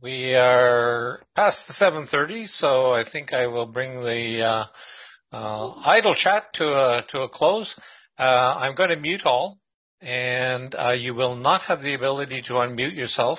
We are past the 7:30, so I think I will bring the idle chat to a close. I'm going to mute all, and you will not have the ability to unmute yourself.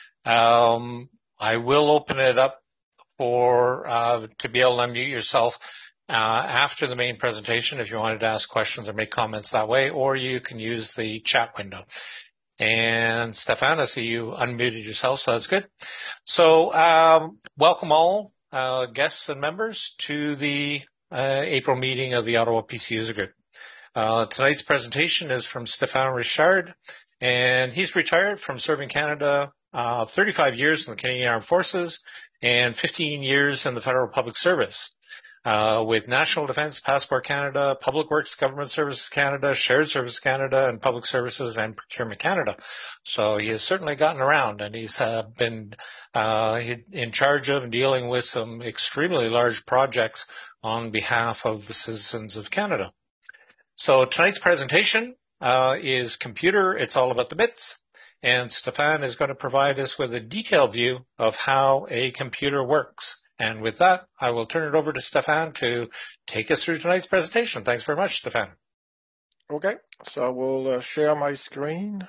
I will open it up for to be able to unmute yourself after the main presentation if you wanted to ask questions or make comments that way, or you can use the chat window. And Stefan, I see you unmuted yourself, so that's good. So welcome all guests and members to the April meeting of the Ottawa PC User Group. Tonight's presentation is from Stefan Richard, and he's retired from serving Canada 35 years in the Canadian Armed Forces and 15 years in the Federal Public Service. With National Defence, Passport Canada, Public Works, Government Services Canada, Shared Service Canada, and Public Services and Procurement Canada. So he has certainly gotten around, and he's been in charge of and dealing with some extremely large projects on behalf of the citizens of Canada. So tonight's presentation is Computer, It's All About the Bits. And Stefan is going to provide us with a detailed view of how a computer works. And with that, I will turn it over to Stefan to take us through tonight's presentation. Thanks very much, Stefan. Okay, so I will share my screen.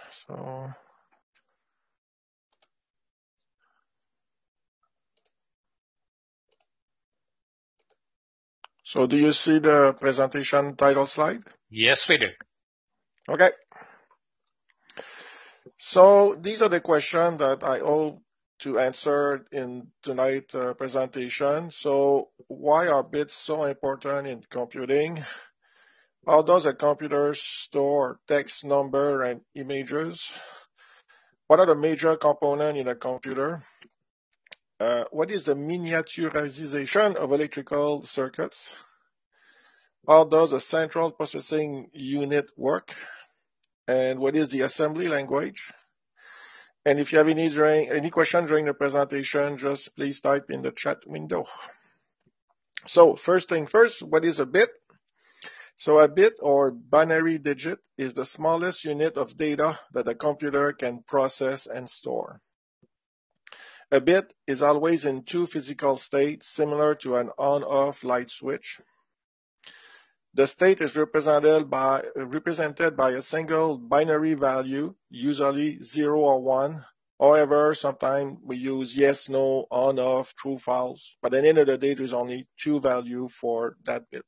So do you see the presentation title slide? Yes, we do. Okay. So these are the questions that I hope to answer in tonight's presentation. So why are bits so important in computing? How does a computer store text, number, and images? What are the major components in a computer? What is the miniaturization of electrical circuits? How does a central processing unit work? And what is the assembly language? And if you have any questions during the presentation, just please type in the chat window. So first thing first, what is a bit? So a bit or binary digit is the smallest unit of data that a computer can process and store. A bit is always in two physical states, similar to an on-off light switch. The state is represented by a single binary value, usually 0 or 1. However, sometimes we use yes, no, on, off, true, false. But at the end of the day, there's only two values for that bit.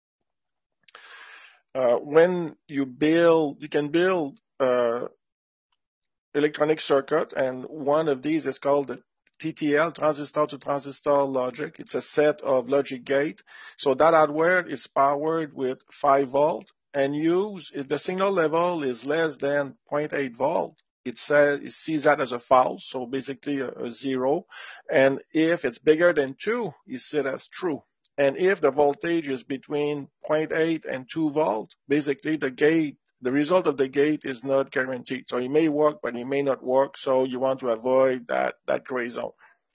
When you can build electronic circuit, and one of these is called the TTL, transistor to transistor logic. It's a set of logic gate. So that hardware is powered with 5 volt and if the signal level is less than 0.8 volt, it sees that as a false, so basically a 0. And if it's bigger than 2, it sees it as true. And if the voltage is between 0.8 and 2 volts, basically the result of the gate is not guaranteed. So it may work, but it may not work. So you want to avoid that gray zone.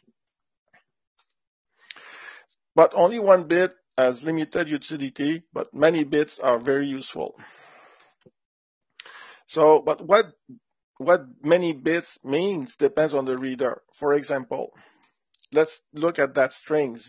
But only one bit has limited utility, but many bits are very useful. So, but what many bits means depends on the reader. For example, let's look at that string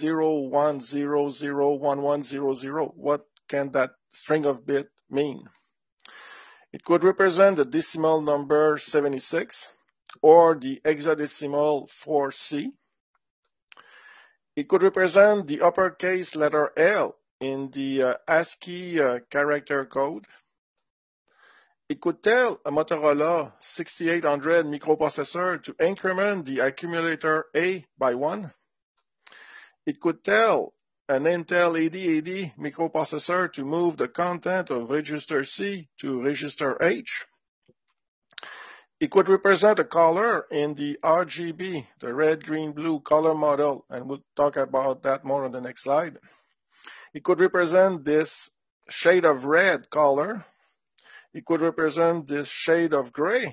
01001100. What can that string of bit mean? It could represent the decimal number 76 or the hexadecimal 4C. It could represent the uppercase letter L in the ASCII character code. It could tell a Motorola 6800 microprocessor to increment the accumulator A by 1. It could tell an Intel 8080 microprocessor to move the content of register C to register H. It could represent a color in the RGB, the red, green, blue color model, and we'll talk about that more on the next slide. It could represent this shade of red color. It could represent this shade of green,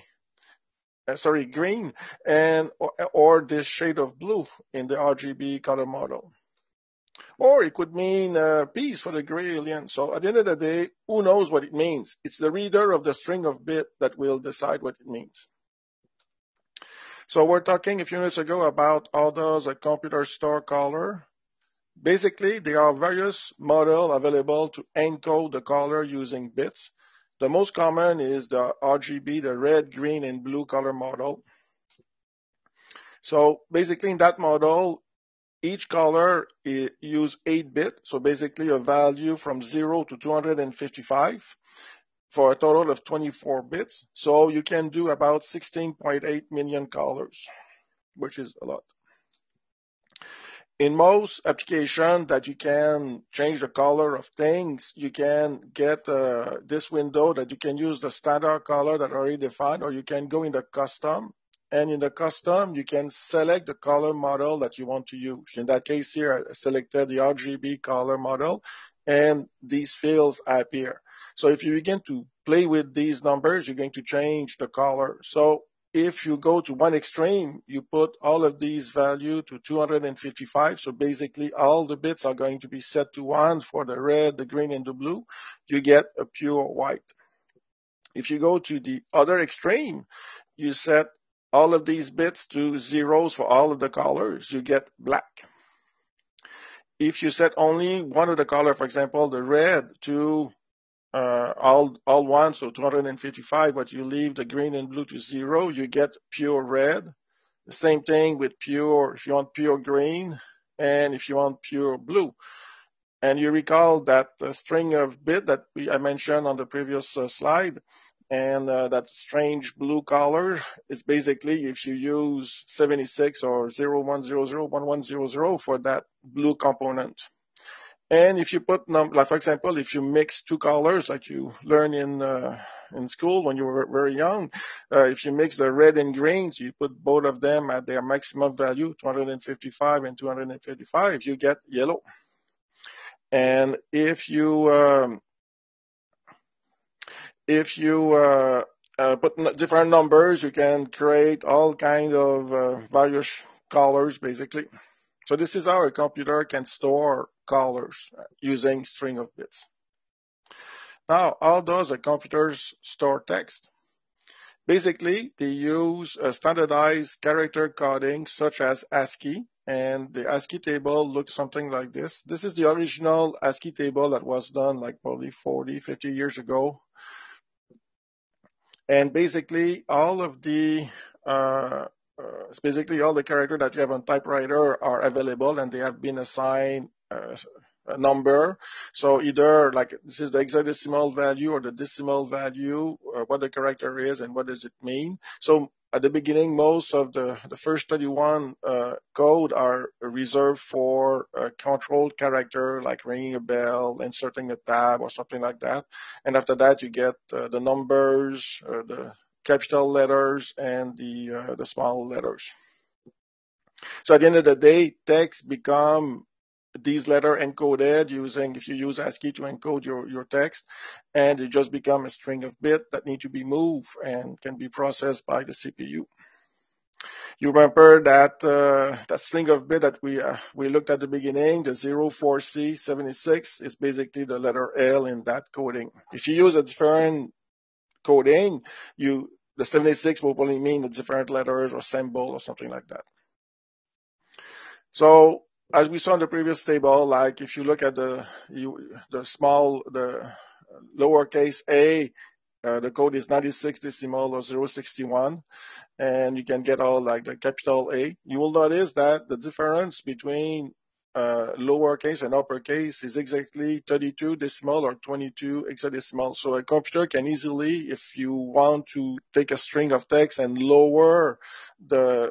and or this shade of blue in the RGB color model. Or it could mean peace for the gray alien. So at the end of the day, who knows what it means? It's the reader of the string of bit that will decide what it means. So we're talking a few minutes ago about how does a computer store color. Basically, there are various models available to encode the color using bits. The most common is the RGB, the red, green, and blue color model. So basically in that model, each color use 8-bit, so basically a value from 0 to 255 for a total of 24 bits. So you can do about 16.8 million colors, which is a lot. In most applications that you can change the color of things, you can get this window that you can use the standard color that are already defined, or you can go in the custom. And in the custom, you can select the color model that you want to use. In that case here, I selected the RGB color model, and these fields appear. So if you begin to play with these numbers, you're going to change the color. So if you go to one extreme, you put all of these values to 255. So basically, all the bits are going to be set to 1 for the red, the green, and the blue. You get a pure white. If you go to the other extreme, you set all of these bits to zeros for all of the colors. You get black. If you set only one of the color, for example, the red, to all one, so 255, but you leave the green and blue to 0, you get pure red. The same thing with pure, if you want pure green, and if you want pure blue. And you recall that string of bit that I mentioned on the previous slide, and that strange blue color is basically if you use 76 or 01001100 for that blue component. And if you put, like for example, if you mix two colors like you learn in school when you were very young, if you mix the red and greens, you put both of them at their maximum value, 255 and 255, you get yellow. And if you put different numbers, you can create all kinds of various colors, basically. So this is how a computer can store colors using string of bits. Now, how does a computer store text? Basically, they use a standardized character coding such as ASCII, and the ASCII table looks something like this. This is the original ASCII table that was done like probably 40, 50 years ago. And basically, all of the basically all the characters that you have on typewriter are available, and they have been assigned a number. So either like this is the hexadecimal value or the decimal value, what the character is and what does it mean. So at the beginning, most of the first 31 code are reserved for a controlled character like ringing a bell, inserting a tab, or something like that. And after that, you get the numbers, the capital letters, and the small letters. So at the end of the day, text become these letters encoded using, if you use ASCII to encode your text, and it just become a string of bits that need to be moved and can be processed by the CPU. You remember that that string of bit that we looked at the beginning, the 04C76 is basically the letter L in that coding. If you use a different coding, the 76 will probably mean the different letters or symbol or something like that. So as we saw in the previous table, like if you look at the lowercase a, the code is 96 decimal or 061, and you can get all like the capital A. You will notice that the difference between lowercase and uppercase is exactly 32 decimal or 22 hexadecimal. So a computer can easily, if you want to take a string of text and lower the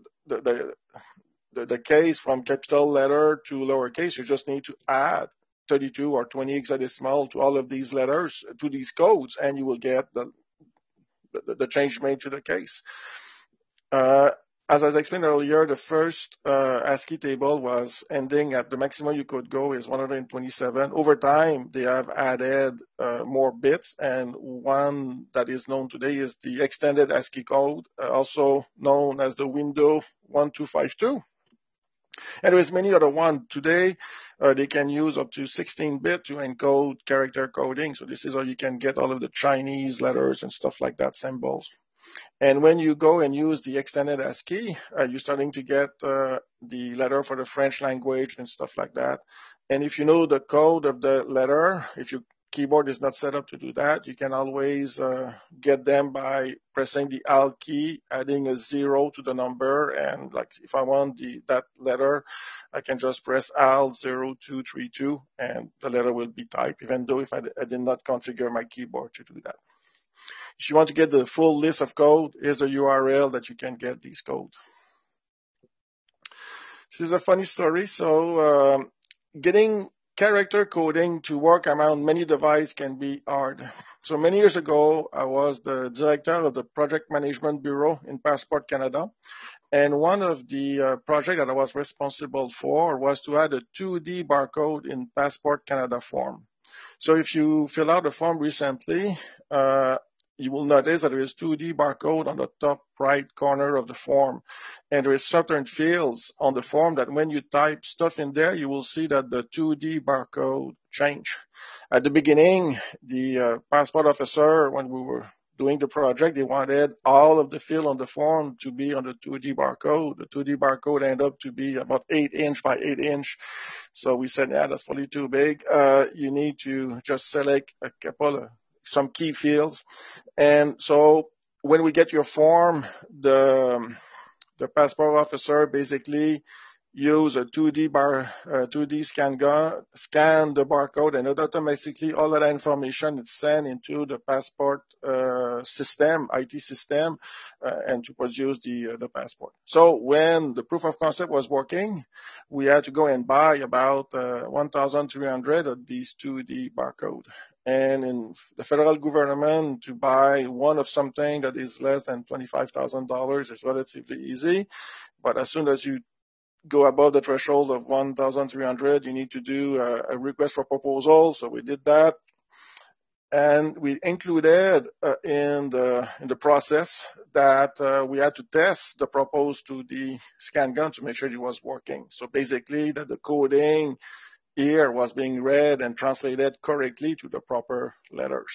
case from capital letter to lowercase, you just need to add 32 or 20 hexadecimal to all of these letters, to these codes, and you will get the change made to the case. As I explained earlier, the first ASCII table was ending at the maximum you could go is 127. Over time, they have added more bits, and one that is known today is the extended ASCII code, also known as the window 1252. And there's many other ones. Today, they can use up to 16-bit to encode character coding. So this is how you can get all of the Chinese letters and stuff like that, symbols. And when you go and use the extended ASCII, you're starting to get the letter for the French language and stuff like that. And if you know the code of the letter, if your keyboard is not set up to do that, you can always get them by pressing the Alt key, adding a 0 to the number. And like if I want that letter, I can just press Alt 0232 and the letter will be typed, even though if I did not configure my keyboard to do that. If you want to get the full list of code, here's a URL that you can get these codes. This is a funny story. So getting character coding to work around many devices can be hard. So many years ago, I was the director of the Project Management Bureau in Passport Canada. And one of the projects that I was responsible for was to add a 2D barcode in Passport Canada form. So if you fill out the form recently, you will notice that there is 2D barcode on the top right corner of the form. And there is certain fields on the form that when you type stuff in there, you will see that the 2D barcode change. At the beginning, the passport officer, when we were doing the project, they wanted all of the field on the form to be on the 2D barcode. The 2D barcode ended up to be about 8 inch by 8 inch. So we said, yeah, that's probably too big. You need to just select a couple of some key fields. And so when we get your form, the passport officer basically use a 2D scan gun, scan the barcode, and automatically all of that information is sent into the passport system, IT system, and to produce the passport. So when the proof of concept was working, we had to go and buy about 1,300 of these 2D barcode. And in the federal government, to buy one of something that is less than $25,000 is relatively easy. But as soon as you go above the threshold of 1,300, you need to do a request for proposal. So we did that. And we included in the process that we had to test the proposed to the scan gun to make sure it was working. So basically that the coding here was being read and translated correctly to the proper letters.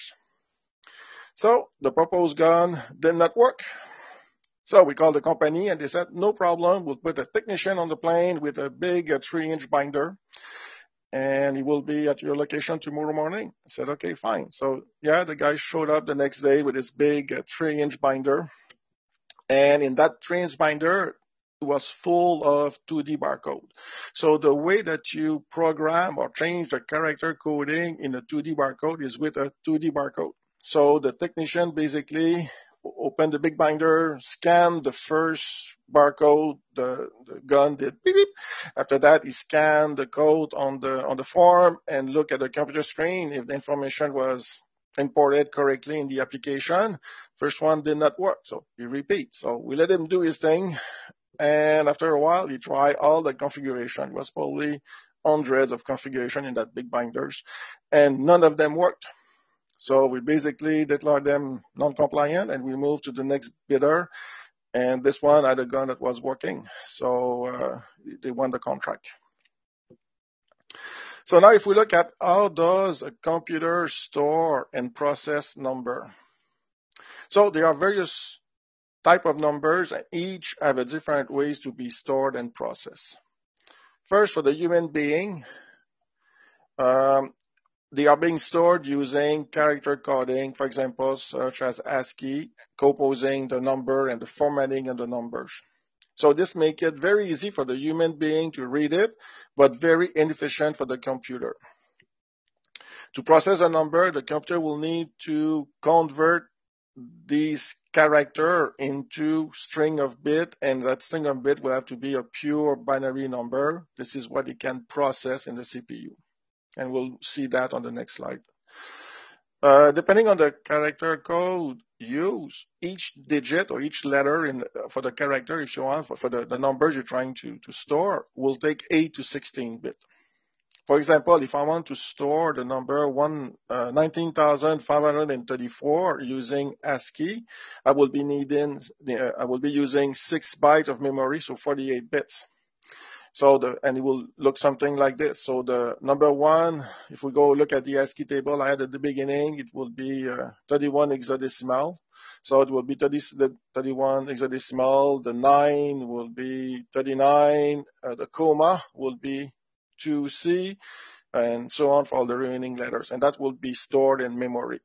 So the proposed gun did not work. So we called the company and they said, no problem, we'll put a technician on the plane with a big 3-inch binder and he will be at your location tomorrow morning. I said, okay, fine. So yeah, the guy showed up the next day with his big 3-inch binder. And in that 3-inch binder, it was full of 2D barcode. So the way that you program or change the character coding in a 2D barcode is with a 2D barcode. So the technician basically opened the big binder, scanned the first barcode, the gun did beep, beep. After that, he scanned the code on the form and looked at the computer screen if the information was imported correctly in the application. First one did not work, so he repeats. So we let him do his thing. And after a while, he tried all the configuration. It was probably hundreds of configuration in that big binders, and none of them worked. So we basically declared them non-compliant, and we moved to the next bidder. And this one had a gun that was working, so they won the contract. So now, if we look at how does a computer store and process number, so there are various type of numbers, and each have a different ways to be stored and processed. First, for the human being, they are being stored using character coding, for example, such as ASCII, composing the number and the formatting of the numbers. So this makes it very easy for the human being to read it, but very inefficient for the computer. To process a number, the computer will need to convert these character into string of bit, and that string of bit will have to be a pure binary number. This is what it can process in the CPU. And we'll see that on the next slide. Depending on the character code used, each digit or each letter for the character, if you want, for the numbers you're trying to store, will take 8 to 16 bit. For example, if I want to store the number 19,534 using ASCII, I will be using 6 bytes of memory, so 48 bits. So and it will look something like this. So the number 1, if we go look at the ASCII table I had at the beginning, it will be 31 hexadecimal. So it will be 31 hexadecimal, the 9 will be 39, the comma will be 2C, and so on for all the remaining letters. And that will be stored in memory.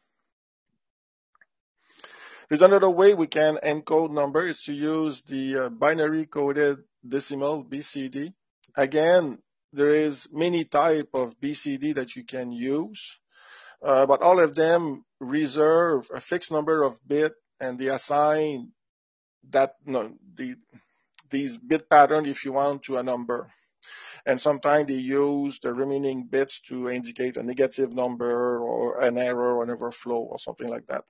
There's another way we can encode numbers is to use the binary coded decimal, BCD. Again, there is many type of BCD that you can use, but all of them reserve a fixed number of bits and they assign that these bit pattern, if you want, to a number. And sometimes they use the remaining bits to indicate a negative number or an error or an overflow or something like that.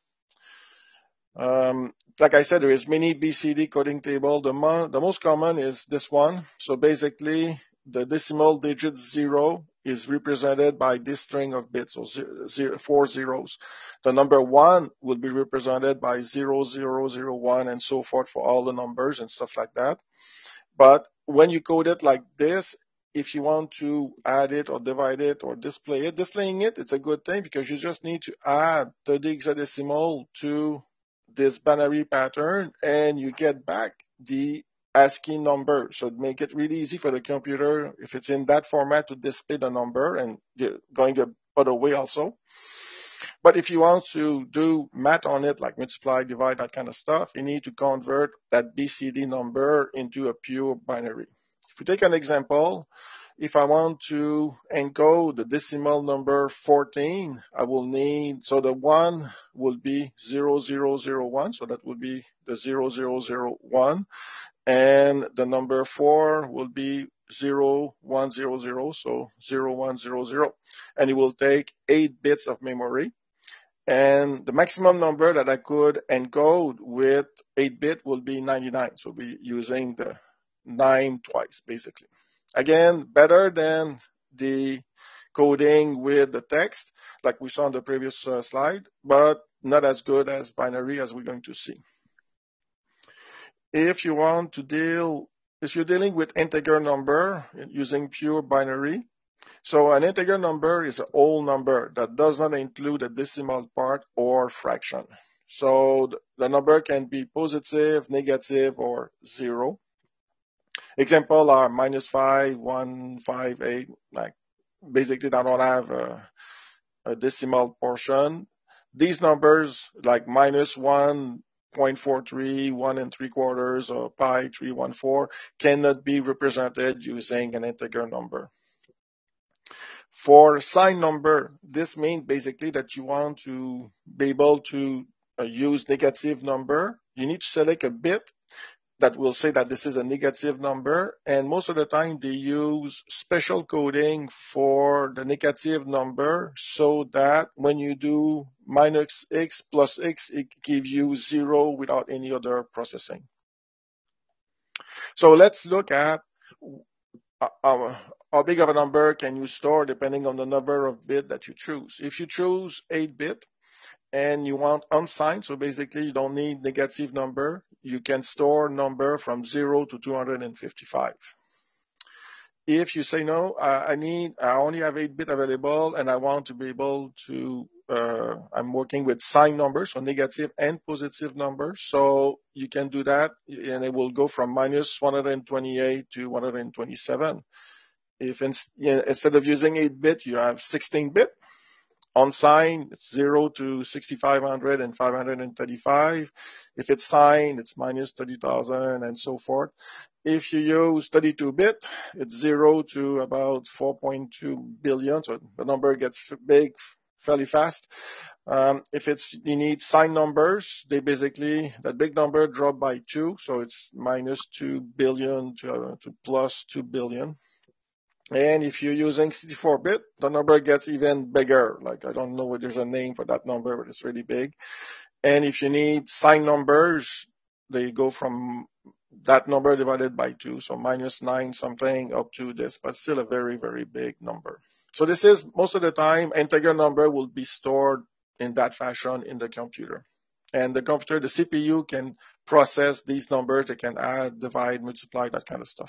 Like I said, there is many BCD coding table. The most common is this one. So basically, the decimal digit 0 is represented by this string of bits, so 4 zeros. The number 1 will be represented by 0, 0, 0, 1, and so forth for all the numbers and stuff like that. But when you code it like this, if you want to add it or divide it or display it, displaying it, it's a good thing because you just need to add 30 hexadecimal to this binary pattern and you get back the ASCII number. So make it really easy for the computer, if it's in that format, to display the number, and going the other way also. But if you want to do math on it, like multiply, divide, that kind of stuff, you need to convert that BCD number into a pure binary. If we take an example, if I want to encode the decimal number 14, I will need, so the 1 will be 0001, so that will be the 0001, and the number 4 will be 0100, so 0100, and it will take 8 bits of memory. And the maximum number that I could encode with 8-bit will be 99, so we'll be using the 9 twice, basically. Again, better than the coding with the text, like we saw on the previous slide, but not as good as binary, as we're going to see. If you want to if you're dealing with integer number using pure binary, so an integer number is a whole number that does not include a decimal part or fraction. So the number can be positive, negative, or 0. Example are -5, 1, 5, 8. Like basically, they don't have a decimal portion. These numbers, like -1.43, 1 3/4, or pi 314, cannot be represented using an integer number. For signed number, this means basically that you want to be able to use negative number. You need to select a bit that will say that this is a negative number, and most of the time they use special coding for the negative number so that when you do -x plus x, it gives you 0 without any other processing. So let's look at how big of a number can you store depending on the number of bits that you choose. If you choose 8-bit and you want unsigned, so basically you don't need negative number, you can store number from 0 to 255. If you say no, I only have 8-bit available and I want to be able to, I'm working with signed numbers, so negative and positive numbers. So you can do that and it will go from -128 to 127. If instead of using 8-bit, you have 16-bit. Unsigned, it's 0 to 6,500 and 535. If it's signed, it's -30,000 and so forth. If you use 32-bit, it's 0 to about 4.2 billion. So the number gets big fairly fast. If you need signed numbers, they basically, that big number drop by 2. So it's -2 billion to +2 billion. And if you're using 64-bit, the number gets even bigger. Like, I don't know if there's a name for that number, but it's really big. And if you need signed numbers, they go from that number divided by 2, so -9 something up to this, but still a very, very big number. So this is, most of the time, integer number will be stored in that fashion in the computer. And the computer, the CPU, can process these numbers. They can add, divide, multiply, that kind of stuff.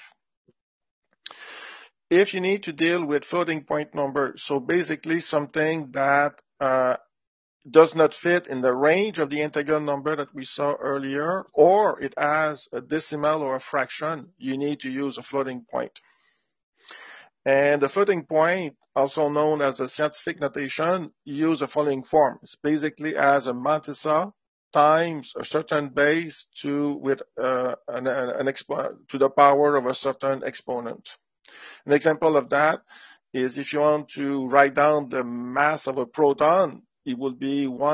If you need to deal with floating point number, so basically something that does not fit in the range of the integer number that we saw earlier, or it has a decimal or a fraction, you need to use a floating point. And the floating point, also known as the scientific notation, use the following form. It's basically as a mantissa times a certain base to the power of a certain exponent. An example of that is if you want to write down the mass of a proton, it will be it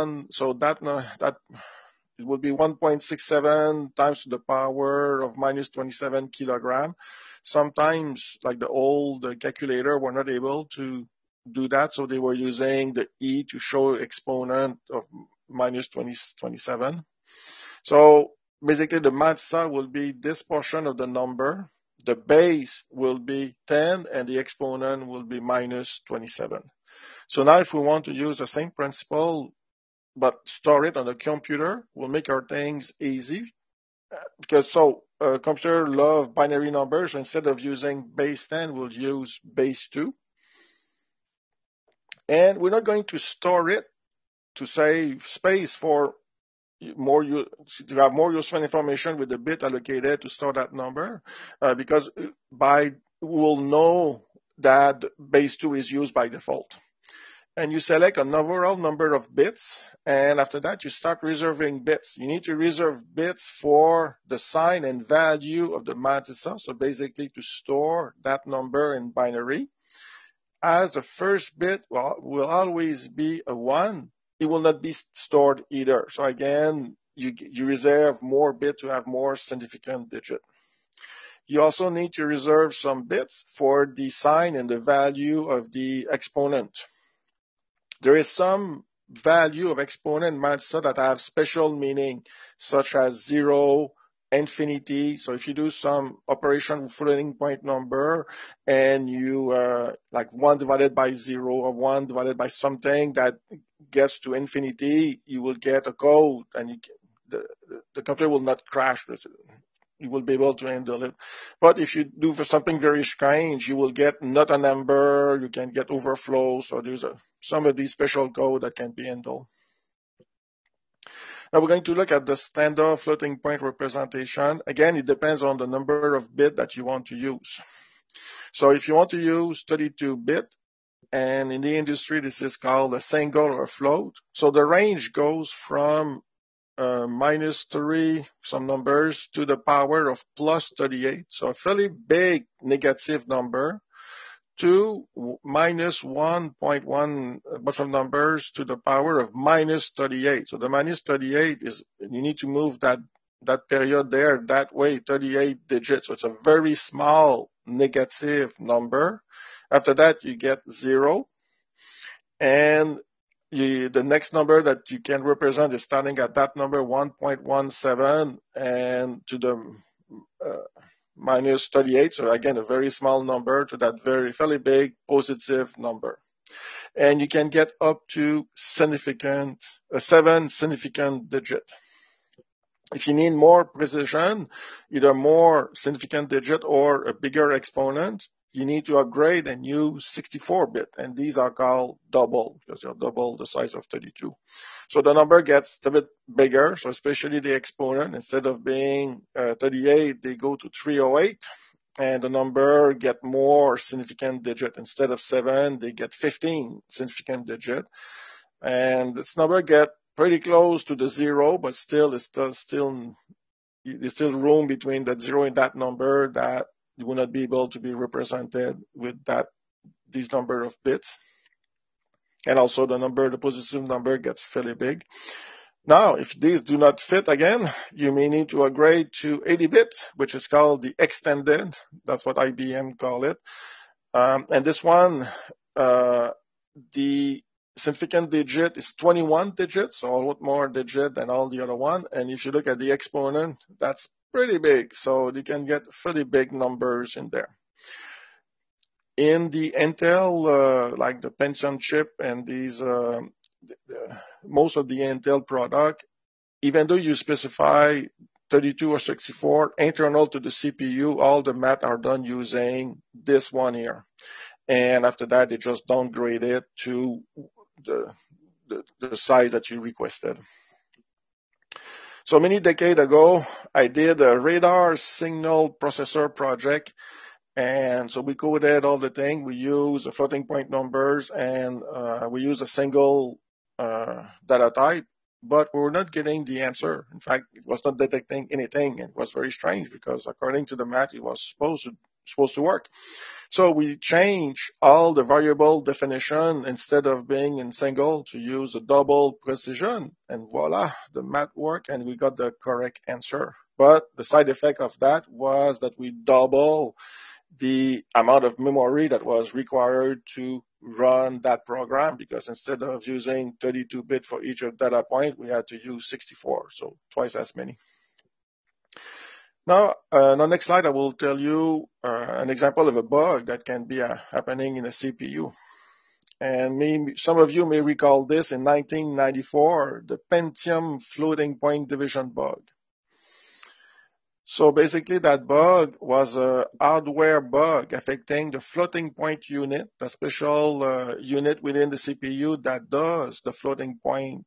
will be 1.67 times to the power of minus 27 kilogram. Sometimes, like the old calculator, were not able to do that, so they were using the e to show exponent of minus 27. So basically, the mantissa will be this portion of the number. The base will be 10, and the exponent will be minus 27. So now if we want to use the same principle, but store it on the computer, we'll make our things easy. Because computer love binary numbers. Instead of using base 10, we'll use base 2. And we're not going to store it to save space for to have more useful information with the bit allocated to store that number, because we'll know that base 2 is used by default. And you select an overall number of bits, and after that you start reserving bits. You need to reserve bits for the sign and value of the mantissa, so basically to store that number in binary. As the first bit will always be a 1, it will not be stored either. So again, you reserve more bits to have more significant digit. You also need to reserve some bits for the sign and the value of the exponent. There is some value of exponent mantissa that have special meaning, such as 0, infinity. So if you do some operation with floating point number and you like 1 divided by 0 or 1 divided by something that gets to infinity, you will get a code, and the computer will not crash. You will be able to handle it. But if you do for something very strange, you will get not a number, you can get overflow. So there's some of these special code that can be handled. Now we're going to look at the standard floating point representation. Again, it depends on the number of bits that you want to use. So if you want to use 32-bit, and in the industry this is called a single or a float. So the range goes from -3, some numbers, to the power of +38. So a fairly big negative number, to -1.1 a bunch of numbers to the power of -38. So the -38 is, you need to move that period there that way, 38 digits. So it's a very small negative number. After that, you get 0. And the next number that you can represent is starting at that number, 1.17, and to the -38. So again, a very small number to that fairly big positive number. And you can get up to 7 significant digit. If you need more precision, either more significant digit or a bigger exponent, you need to upgrade and use 64-bit, and these are called double, because they're double the size of 32. So the number gets a bit bigger, so especially the exponent, instead of being 38, they go to 308, and the number get more significant digit. Instead of 7, they get 15 significant digit, and this number get pretty close to the 0, but there's still room between that 0 and that number that you will not be able to be represented with these number of bits. And also the positive number gets fairly big. Now, if these do not fit again, you may need to upgrade to 80-bit, which is called the extended. That's what IBM call it. And this one, the significant digit is 21 digits, so a lot more digit than all the other one. And if you look at the exponent, that's pretty big, so you can get fairly big numbers in there. In the Intel, like the Pentium chip and these, most of the Intel product, even though you specify 32 or 64 internal to the CPU, all the math are done using this one here. And after that, they just downgrade it to the size that you requested. So many decades ago, I did a radar signal processor project. And so we coded all the thing. We use the floating point numbers, and we use a single data type, but we were not getting the answer. In fact, it was not detecting anything. It was very strange because according to the math, it was supposed to work. So we changed all the variable definition instead of being in single to use a double precision, and voila, the math worked and we got the correct answer. But the side effect of that was that we double the amount of memory that was required to run that program, because instead of using 32-bit for each data point, we had to use 64, so twice as many. Now, on the next slide, I will tell you an example of a bug that can be happening in a CPU. And some of you may recall this in 1994, the Pentium floating point division bug. So basically that bug was a hardware bug affecting the floating point unit, the special unit within the CPU that does the floating point,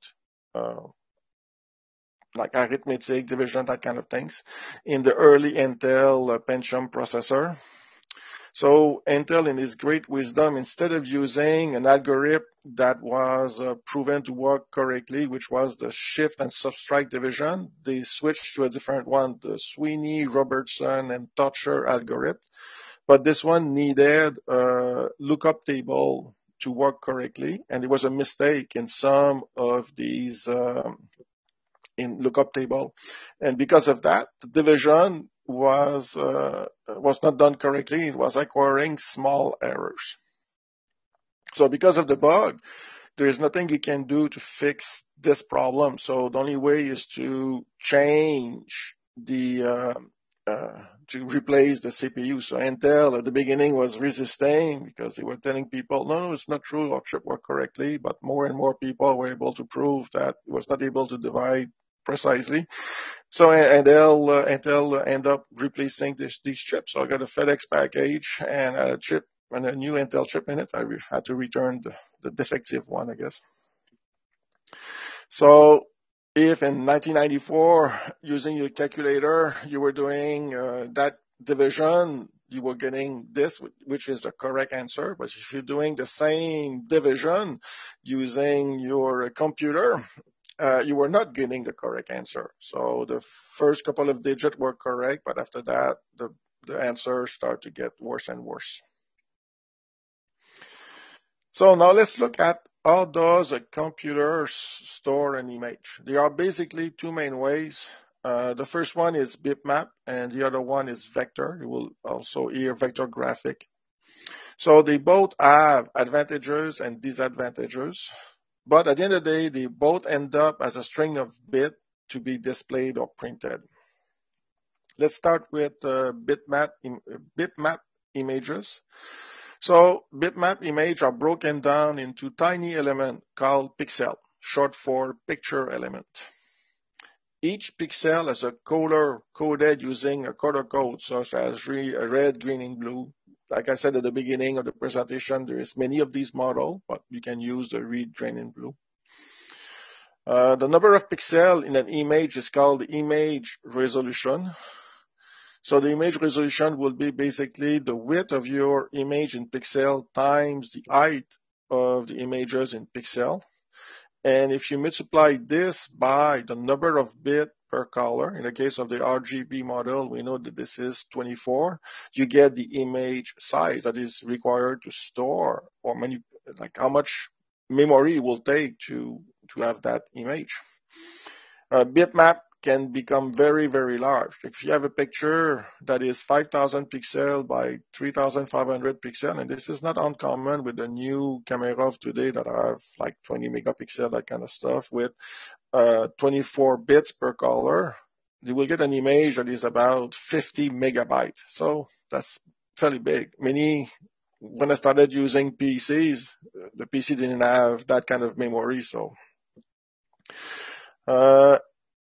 like arithmetic, division, that kind of things, in the early Intel Pentium processor. So Intel, in his great wisdom, instead of using an algorithm that was proven to work correctly, which was the shift and subtract division, they switched to a different one, the Sweeney, Robertson, and Toucher algorithm. But this one needed a lookup table to work correctly, and it was a mistake in some of these in lookup table. And because of that, the division was not done correctly. It was acquiring small errors. So because of the bug, there is nothing you can do to fix this problem. So the only way is to change the to replace the CPU. So Intel at the beginning was resisting because they were telling people, no, it's not true, our chip worked correctly. But more and more people were able to prove that it was not able to divide precisely. So Intel ended up replacing these chips. So I got a FedEx package and a chip and a new Intel chip in it. I had to return the defective one, I guess. So if in 1994, using your calculator, you were doing that division, you were getting this, which is the correct answer. But if you're doing the same division using your computer, you were not getting the correct answer. So the first couple of digits were correct, but after that, the answers start to get worse and worse. So now let's look at how does a computer store an image. There are basically two main ways. The first one is bitmap, and the other one is vector. You will also hear vector graphic. So they both have advantages and disadvantages. But at the end of the day, they both end up as a string of bits to be displayed or printed. Let's start with bitmap images. So bitmap images are broken down into tiny elements called pixel, short for picture element. Each pixel has a color coded using a color code, such as red, green, and blue. Like I said at the beginning of the presentation, there is many of these models, but you can use the red, green, and blue. The number of pixels in an image is called the image resolution. So the image resolution will be basically the width of your image in pixel times the height of the images in pixel. And if you multiply this by the number of bits per color, in the case of the RGB model, we know that this is 24, you get the image size that is required to store, or like how much memory it will take to have that image. Bitmap can become very, very large. If you have a picture that is 5,000 pixels by 3,500 pixels, and this is not uncommon with the new camera of today that have like 20 megapixel, that kind of stuff, with 24 bits per color, you will get an image that is about 50 megabytes. So that's fairly big. When I started using PCs, the PC didn't have that kind of memory, so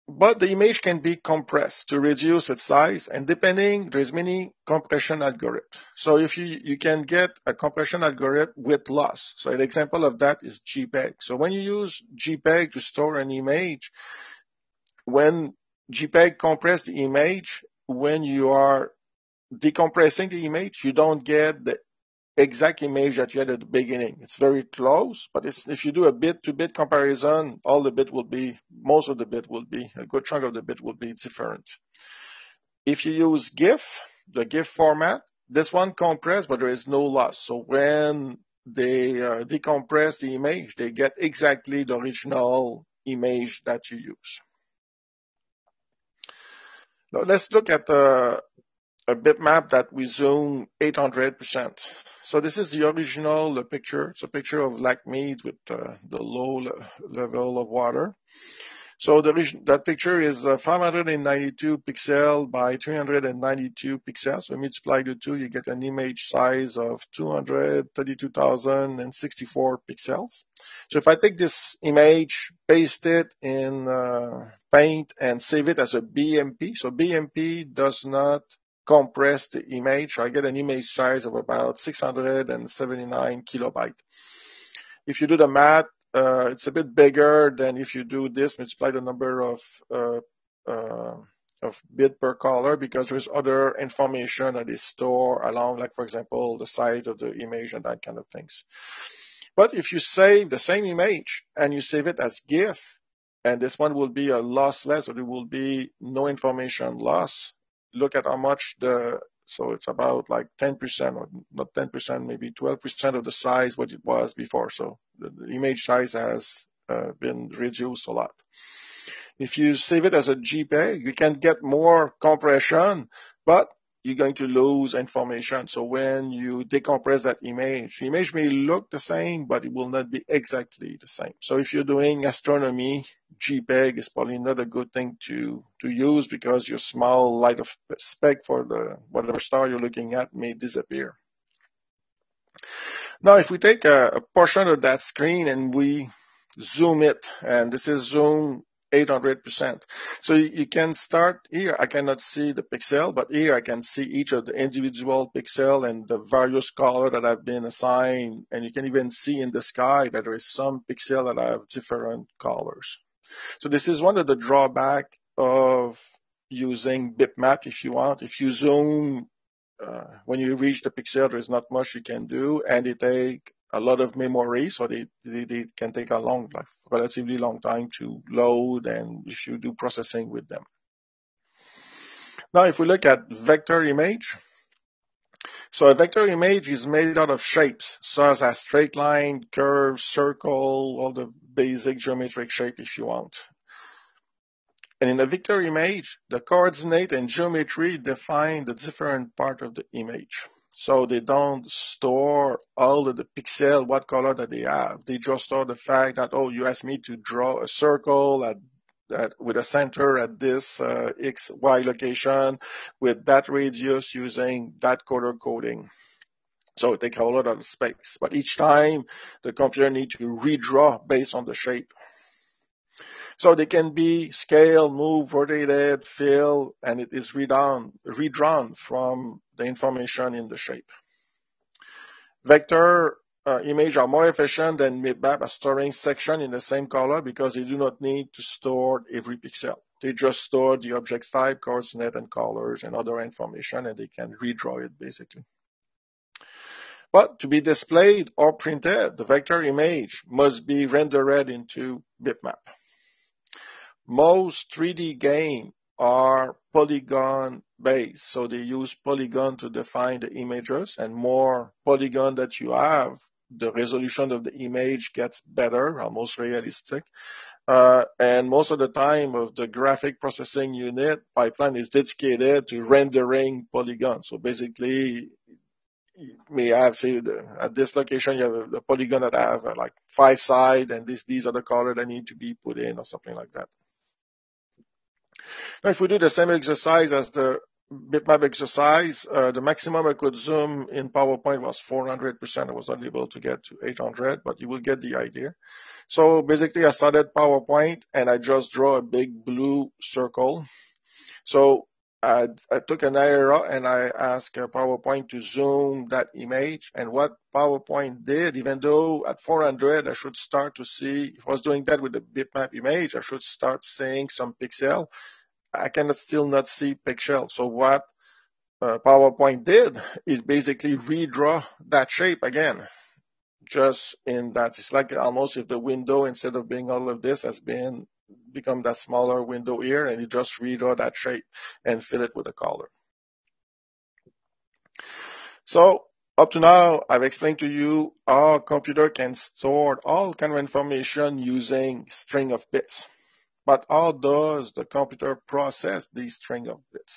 But the image can be compressed to reduce its size, and depending, there's many compression algorithms. So if you can get a compression algorithm with loss. So an example of that is JPEG. So when you use JPEG to store an image, when JPEG compress the image, when you are decompressing the image, you don't get the exact image that you had at the beginning. It's very close, but if you do a bit-to-bit comparison, most of the bit will be, a good chunk of the bit will be different. If you use GIF, the GIF format, this one compressed, but there is no loss. So when they decompress the image, they get exactly the original image that you use. Now let's look at a bitmap that we zoom 800%. So this is the original picture. It's a picture of Lac Mead with the low level of water. So that picture is 592 pixels by 392 pixels. So multiply the two, you get an image size of 232,064 pixels. So if I take this image, paste it in Paint, and save it as a BMP. So BMP does not compress the image. So I get an image size of about 679 kilobytes. If you do the math, it's a bit bigger than if you do this, multiply the number of bit per color, because there's other information that is stored along, like for example, the size of the image and that kind of things. But if you save the same image and you save it as GIF, and this one will be a lossless, or there will be no information loss, look at how much so it's about like 10%, or not 10%, maybe 12% of the size what it was before. So the image size has been reduced a lot. If you save it as a JPEG, you can get more compression, but you're going to lose information. So when you decompress that image, the image may look the same, but it will not be exactly the same. So if you're doing astronomy, JPEG is probably not a good thing to use, because your small light of speck for whatever star you're looking at may disappear. Now, if we take a portion of that screen and we zoom it, and this is zoom 800%. So you can start here. I cannot see the pixel, but here I can see each of the individual pixel and the various color that have been assigned. And you can even see in the sky that there is some pixel that have different colors. So this is one of the drawbacks of using bitmap if you want. If you zoom, when you reach the pixel, there's not much you can do, and they take a lot of memory, so they can take a relatively long time to load, and if you do processing with them. Now, if we look at vector image, so a vector image is made out of shapes, such as straight line, curve, circle, all the basic geometric shape if you want. And in a vector image, the coordinate and geometry define the different part of the image. So they don't store all of the pixel, what color that they have. They just store the fact that, oh, you asked me to draw a circle with a center at this X, Y location with that radius using that color coding. So it takes a lot of space. But each time, the computer needs to redraw based on the shape. So they can be scaled, moved, rotated, filled, and it is redrawn from the information in the shape. Vector images are more efficient than bitmap at storing sections in the same color, because they do not need to store every pixel. They just store the object type, coordinate, and colors and other information, and they can redraw it basically. But to be displayed or printed, the vector image must be rendered into bitmap. Most 3D games are polygon based, so they use polygon to define the images, and more polygon that you have, the resolution of the image gets better, almost realistic. And most of the time of the graphic processing unit pipeline is dedicated to rendering polygons. So basically, you may have, say, at this location, you have a polygon that have like 5 sides, and these are the colors that need to be put in, or something like that. Now, if we do the same exercise as the bitmap exercise. The maximum I could zoom in PowerPoint was 400%. I was not able to get to 800, but you will get the idea. So basically, I started PowerPoint and I just draw a big blue circle. So I took an arrow and I asked PowerPoint to zoom that image. And what PowerPoint did, even though at 400 I should start to see, if I was doing that with the bitmap image, I should start seeing some pixel. I cannot still not see pixel. So what PowerPoint did is basically redraw that shape again. Just in that, it's like almost if the window, instead of being all of this, has become that smaller window here, and you just redraw that shape and fill it with a color. So up to now, I've explained to you how a computer can store all kind of information using string of bits. But how does the computer process these string of bits?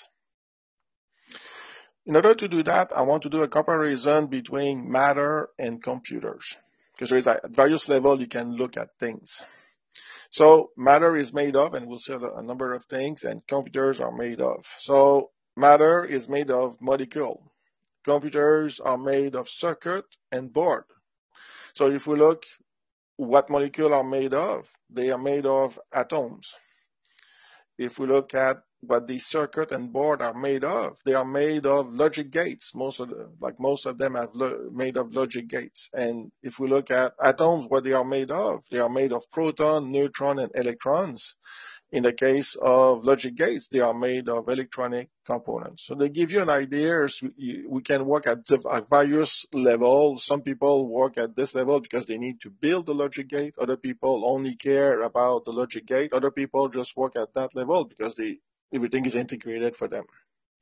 In order to do that, I want to do a comparison between matter and computers, because there is at various levels you can look at things. So matter is made of, and we'll see a number of things, and computers are made of. So matter is made of molecule. Computers are made of circuit and board. So if we look what molecules are made of, they are made of atoms. If we look at what the circuit and board are made of, they are made of logic gates. Most of them are made of logic gates. And if we look at atoms, what they are made of proton, neutron, and electrons. In the case of logic gates, they are made of electronic components. So they give you an idea. We can work at various levels. Some people work at this level because they need to build the logic gate. Other people only care about the logic gate. Other people just work at that level because everything is integrated for them.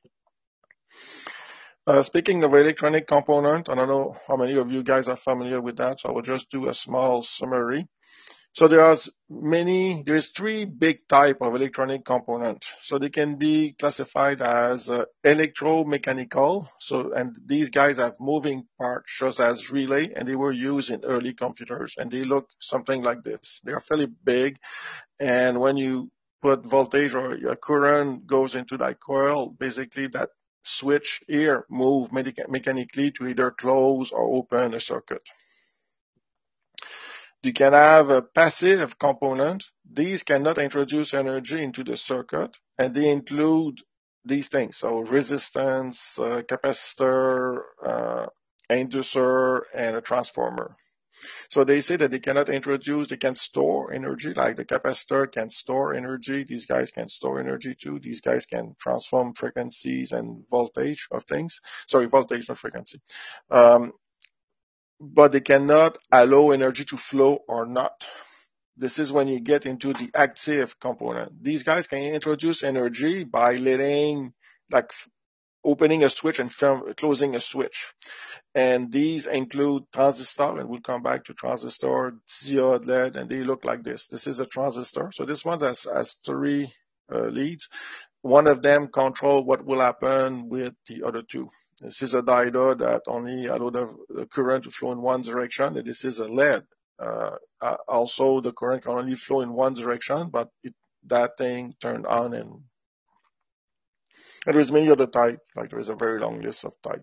Speaking of electronic component, I don't know how many of you guys are familiar with that, so I will just do a small summary. So there's three big types of electronic components. So they can be classified as electromechanical. And these guys have moving parts, such as relay, and they were used in early computers, and they look something like this. They are fairly big, and when you put voltage or your current goes into that coil, basically that switch here moves mechanically to either close or open a circuit. You can have a passive component. These cannot introduce energy into the circuit, and they include these things. So resistance, capacitor, inducer, and a transformer. So they say that they can store energy, like the capacitor can store energy. These guys can store energy too. These guys can transform frequencies and voltage of things. Sorry, voltage, not frequency. But they cannot allow energy to flow or not. This is when you get into the active component. These guys can introduce energy by opening a switch and closing a switch. And these include transistor, and we'll come back to transistor, diode, LED, and they look like this. This is a transistor. So this one has three leads. One of them controls what will happen with the other two. This is a diode that only allows the current to flow in one direction, and this is a LED. Also, the current can only flow in one direction, but that thing turned on, and there's many other types. Like there is a very long list of types.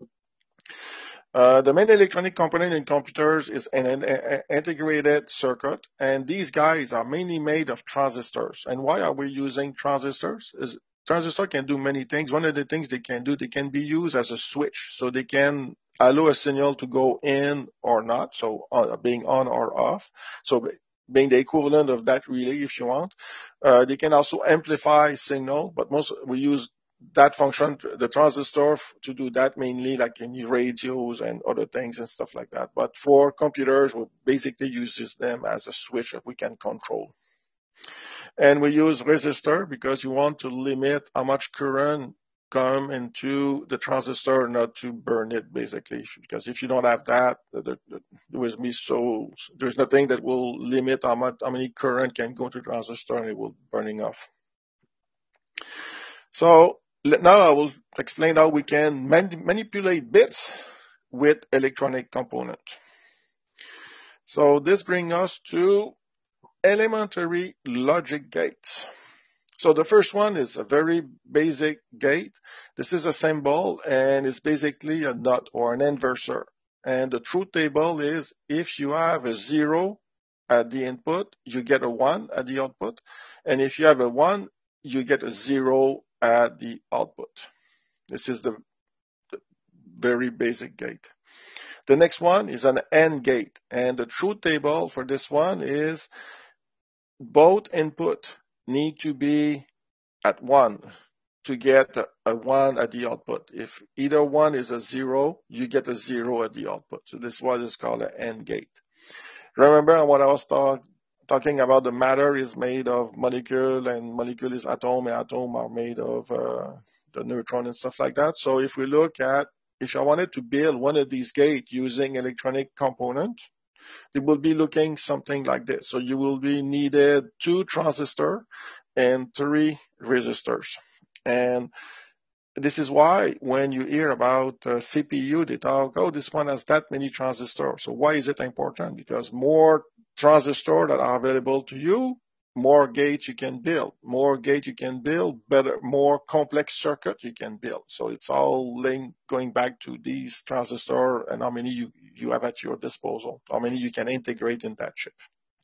The main electronic component in computers is an integrated circuit, and these guys are mainly made of transistors. And why are we using transistors? Transistor can do many things. One of the things they can do, they can be used as a switch. So they can allow a signal to go in or not, so being on or off. So being the equivalent of that relay if you want. They can also amplify signal, but we use that function, the transistor, to do that mainly like in radios and other things and stuff like that. But for computers, we basically use them as a switch that we can control. And we use resistor because you want to limit how much current come into the transistor, not to burn it, basically. Because if you don't have that, there's nothing that will limit how many current can go to the transistor, and it will burning off. So now I will explain how we can manipulate bits with electronic component. So this brings us to elementary logic gates. So the first one is a very basic gate. This is a symbol, and it's basically a NOT or an inverter. And the truth table is if you have a 0 at the input, you get a 1 at the output. And if you have a 1, you get a 0 at the output. This is the very basic gate. The next one is an AND gate. And the truth table for this one is both input need to be at 1 to get a 1 at the output. If either one is a 0, you get a 0 at the output. So this is what is called an AND gate. Remember what I was talking about, the matter is made of molecule, and molecule is atom, and atom are made of the neutron and stuff like that. So if we look at, if I wanted to build one of these gates using electronic component, it will be looking something like this. So you will be needed 2 transistors and 3 resistors. And this is why when you hear about CPU, they talk, oh, this one has that many transistors. So why is it important? Because more transistors that are available to you, more gates you can build. More gates you can build, better, more complex circuit you can build. So it's all linked, going back to these transistors and how many you have at your disposal, how many you can integrate in that chip.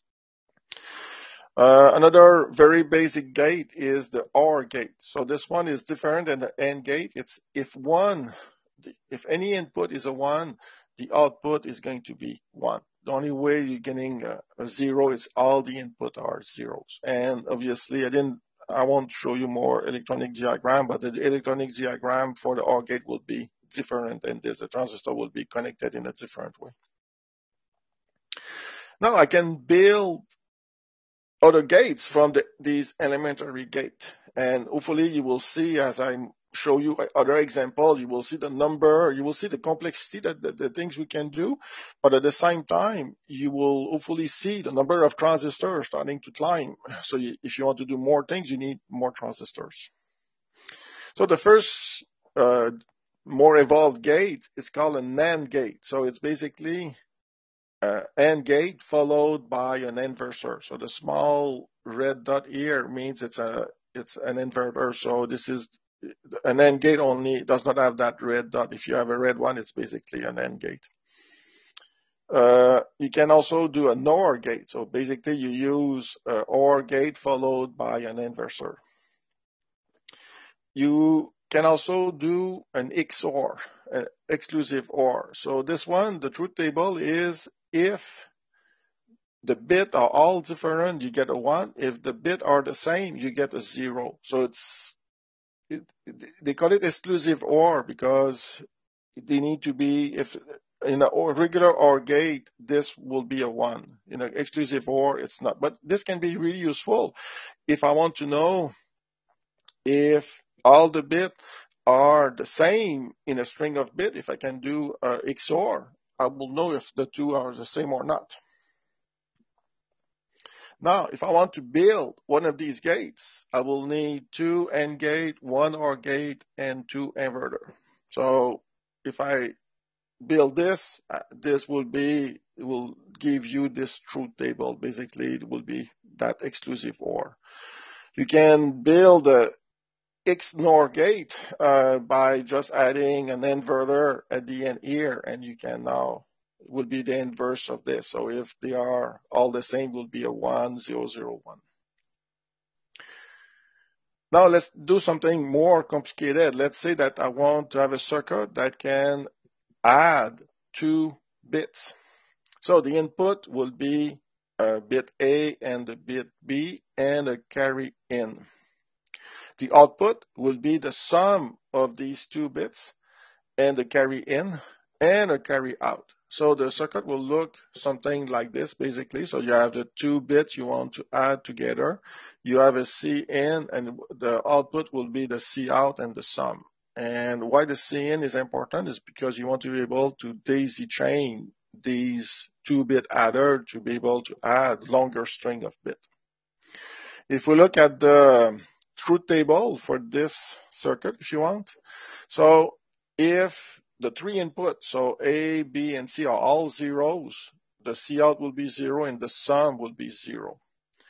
Another very basic gate is the OR gate. So this one is different than the AND gate. It's if any input is a 1, the output is going to be 1. The only way you're getting a 0 is all the input are zeros. And obviously, I won't show you more electronic diagram, but the electronic diagram for the OR gate will be different than this. The transistor will be connected in a different way. Now I can build other gates from these elementary gates. And hopefully you will see, as I show you other example, you will see the number, you will see the complexity that the things we can do, but at the same time, you will hopefully see the number of transistors starting to climb. So if you want to do more things, you need more transistors. So the first more evolved gate is called a NAND gate. So it's basically AND gate followed by an inverter. So the small red dot here means it's an inverter. So this is an AND gate, only does not have that red dot. If you have a red one, it's basically an AND gate. You can also do a NOR gate. So basically you use an OR gate followed by an inverter. You can also do an XOR, exclusive OR. So this one, the truth table is if the bits are all different, you get a 1. If the bits are the same, you get a 0. So they call it exclusive OR because they need to be, if in a regular OR gate, this will be a 1. In an exclusive OR, it's not. But this can be really useful if I want to know if all the bits are the same in a string of bits. If I can do XOR, I will know if the two are the same or not. Now, if I want to build one of these gates, I will need 2 AND gate, 1 OR gate, and 2 inverter. So if I build this, it will give you this truth table. Basically, it will be that exclusive OR. You can build a XNOR gate by just adding an inverter at the end here, and you can now, it will be the inverse of this. So if they are all the same, it will be a 1, 0, 0, 1. Now let's do something more complicated. Let's say that I want to have a circuit that can add 2 bits. So the input will be a bit A and a bit B and a carry in. The output will be the sum of these 2 bits and the carry in and a carry out. So the circuit will look something like this, basically. So you have the 2 bits you want to add together. You have a C in, and the output will be the C out and the sum. And why the C in is important is because you want to be able to daisy chain these 2-bit adder to be able to add longer string of bits. If we look at the truth table for this circuit, if you want. So if the 3 inputs, so A, B, and C are all zeros, the C out will be 0 and the sum will be 0.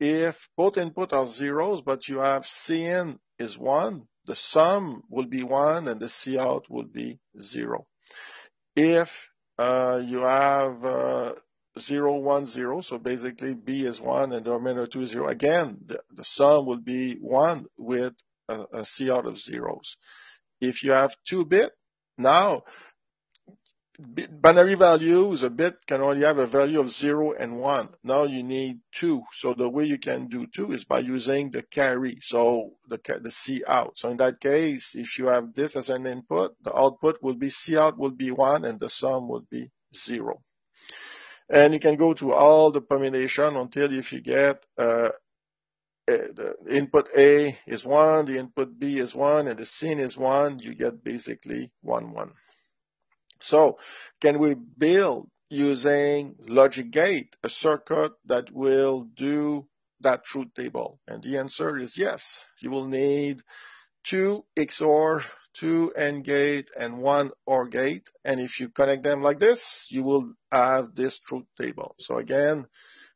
if both input are zeros, but you have C in is 1, the sum will be 1 and the C out will be 0. If you have 0, 1, 0, so basically B is 1 and the remainder 2 is 0, again, the sum will be 1 with a C out of zeros. If you have 2-bit, now binary values, a bit can only have a value of 0 and 1. Now you need 2. So the way you can do 2 is by using the carry, so the C out. So in that case, if you have this as an input, the output will be C out will be 1 and the sum will be 0. And you can go to all the permutation until if you get the input A is 1, the input B is 1, and the C is 1, you get basically 1, 1. So can we build using logic gate a circuit that will do that truth table? And the answer is yes. You will need 2 XOR, 2 AND gate, and 1 OR gate. And if you connect them like this, you will have this truth table. So again,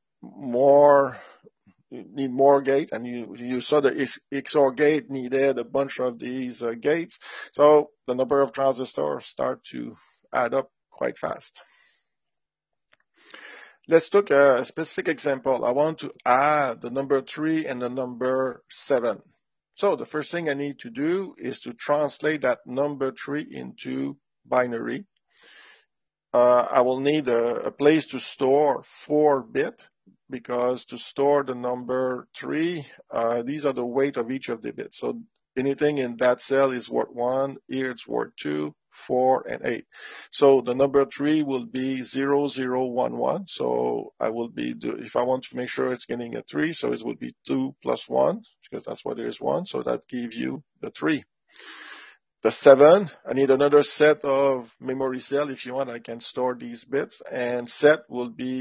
you need more gate, and you saw the XOR gate needed a bunch of these gates. So the number of transistors start to add up quite fast. Let's take a specific example. I want to add the number 3 and the number 7. So the first thing I need to do is to translate that number 3 into binary. I will need a place to store 4-bit, because to store the number 3, these are the weight of each of the bits. So anything in that cell is worth 1, here it's worth 2, 4, and 8. So the number 3 will be 0, 0, 1, 1. So I will be, if I want to make sure it's getting a 3, so it will be 2 plus 1, because that's what there is 1. So that gives you the 3. The 7, I need another set of memory cell. If you want, I can store these bits. And 7 will be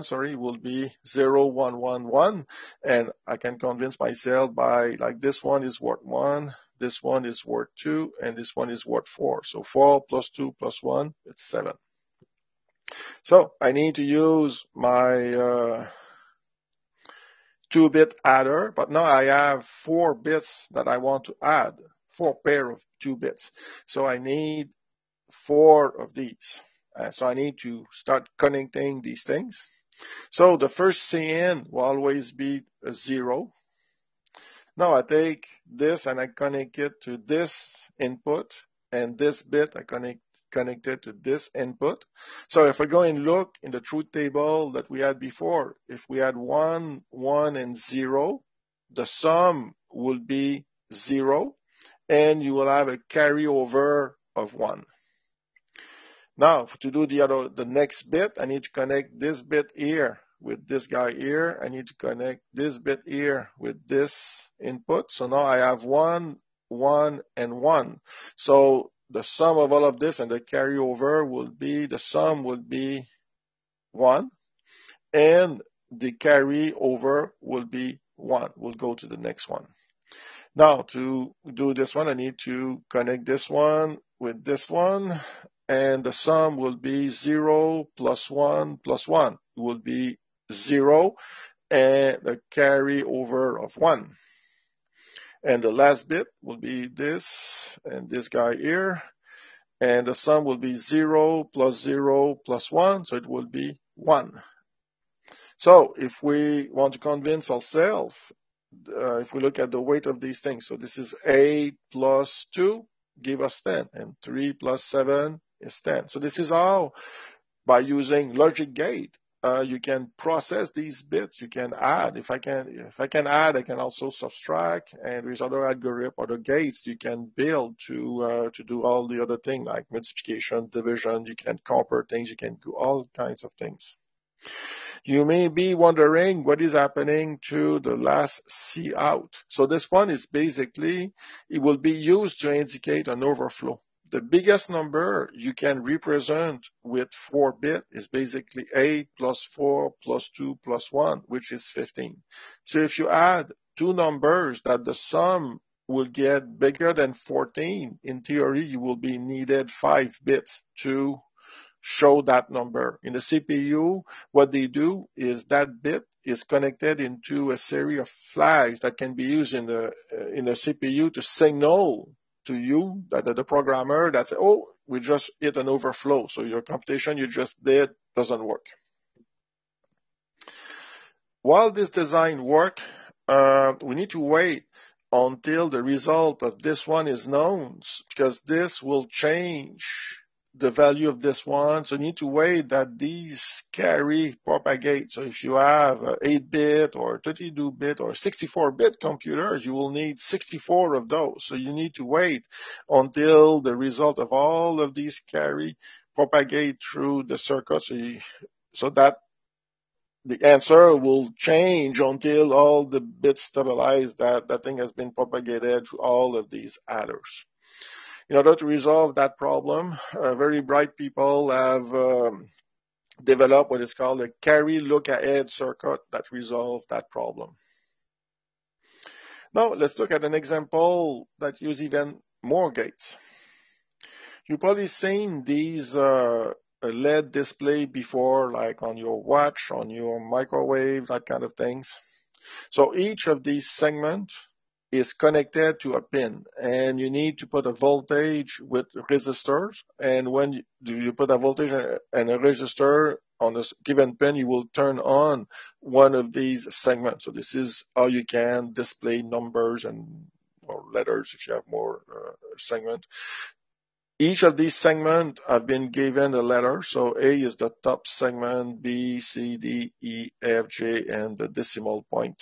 0, 1, 1, 1. And I can convince myself by, like, this one is worth 1, this one is worth 2, and this one is worth 4. So 4 plus 2 plus 1, it's 7. So I need to use my 2-bit adder, but now I have 4 bits that I want to add, 4 pair of 2 bits. So I need 4 of these. So I need to start connecting these things. So the first CN will always be a 0. Now I take this and I connect it to this input, and this bit I connect it to this input. So if we go and look in the truth table that we had before, if we had 1, 1, and 0, the sum will be 0. And you will have a carryover of 1. Now, to do the next bit, I need to connect this bit here with this guy here. I need to connect this bit here with this input. So now I have 1, 1, and 1. So the sum of all of this and the carryover will be, the sum will be 1. And the carryover will be 1. We'll go to the next one. Now, to do this one, I need to connect this one with this one, and the sum will be 0 plus 1 plus 1. It will be 0, and the carryover of 1. And the last bit will be this, and this guy here, and the sum will be 0 plus 0 plus 1, so it will be 1. So, if we want to convince ourselves, if we look at the weight of these things, so this is 8 plus 2 give us 10, and 3 plus 7 is 10. So this is how, by using logic gate, you can process these bits. You can add. If I can add, I can also subtract, and there's other algorithm, other gates you can build to do all the other things like multiplication, division. You can compare things. You can do all kinds of things. You may be wondering what is happening to the last C out. So this one is basically, it will be used to indicate an overflow. The biggest number you can represent with 4-bit is basically 8 plus 4 plus 2 plus 1, which is 15. So if you add two numbers that the sum will get bigger than 14, in theory, you will be needed 5 bits to show that number. In the CPU, what they do is that bit is connected into a series of flags that can be used in the CPU to signal to you, that the programmer, that say, oh, we just hit an overflow, so your computation you just did doesn't work. While this design works, we need to wait until the result of this one is known, because this will change the value of this one. So you need to wait that these carry propagate. So if you have 8-bit or 32-bit or 64-bit computers, you will need 64 of those. So you need to wait until the result of all of these carry propagate through the circuit, so that the answer will change until all the bits stabilize that thing has been propagated through all of these adders. In order to resolve that problem, very bright people have developed what is called a carry look-ahead circuit that resolves that problem. Now, let's look at an example that uses even more gates. You've probably seen these LED display before, like on your watch, on your microwave, that kind of things. So each of these segments is connected to a pin, and you need to put a voltage with resistors. And when you put a voltage and a resistor on a given pin, you will turn on one of these segments. So this is how you can display numbers or letters if you have more segments. Each of these segments have been given a letter. So A is the top segment, B, C, D, E, F, J, and the decimal point.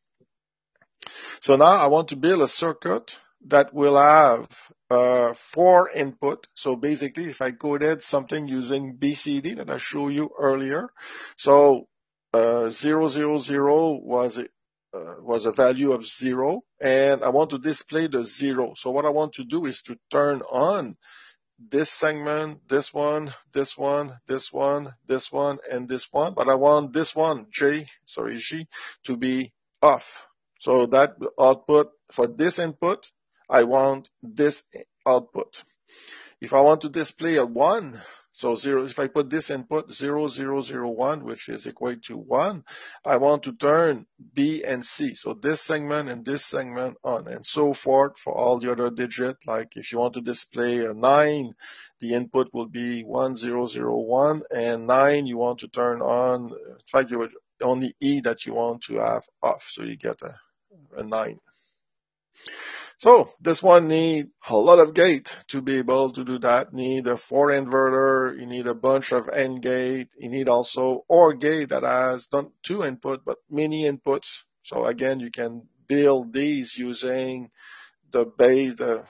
So now I want to build a circuit that will have 4 input. So basically, if I coded something using BCD that I showed you earlier, so 0, 0, 0 was a value of 0, and I want to display the 0. So what I want to do is to turn on this segment, this one, this one, this one, this one, and this one, but I want this one, G, to be off. So that output, for this input, I want this output. If I want to display a 1, so 0, if I put this input 0, 0, 0, 1, which is equal to 1, I want to turn B and C. So this segment and this segment on, and so forth for all the other digits. Like if you want to display a 9, the input will be 1, 0, 0, 1, and 9 you want to turn on. In fact, you would only E that you want to have off, so you get a 9. So this one need a lot of gate to be able to do that. Need a 4 inverter, you need a bunch of AND gate, you need also OR gate that has not 2 input but many inputs. So again, you can build these using the base, the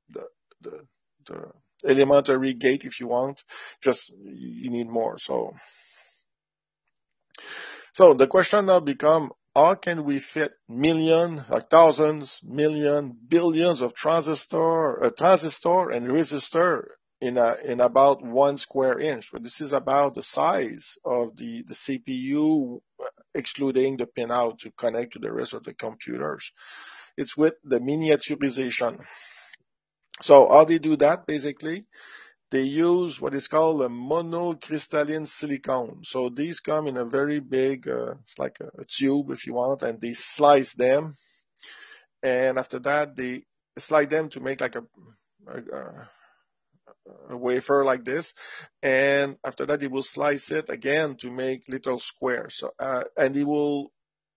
elementary gate if you want. Just you need more. So the question now becomes, how can we fit millions, thousands, millions, billions of transistor and resistor in about 1 square inch? But this is about the size of the CPU, excluding the pinout to connect to the rest of the computers. It's with the miniaturization. So how they do that, basically? They use what is called a monocrystalline silicon. So these come in a very big, it's like a tube if you want, and they slice them. And after that, they slide them to make like a wafer like this. And after that, they will slice it again to make little squares. So, and they will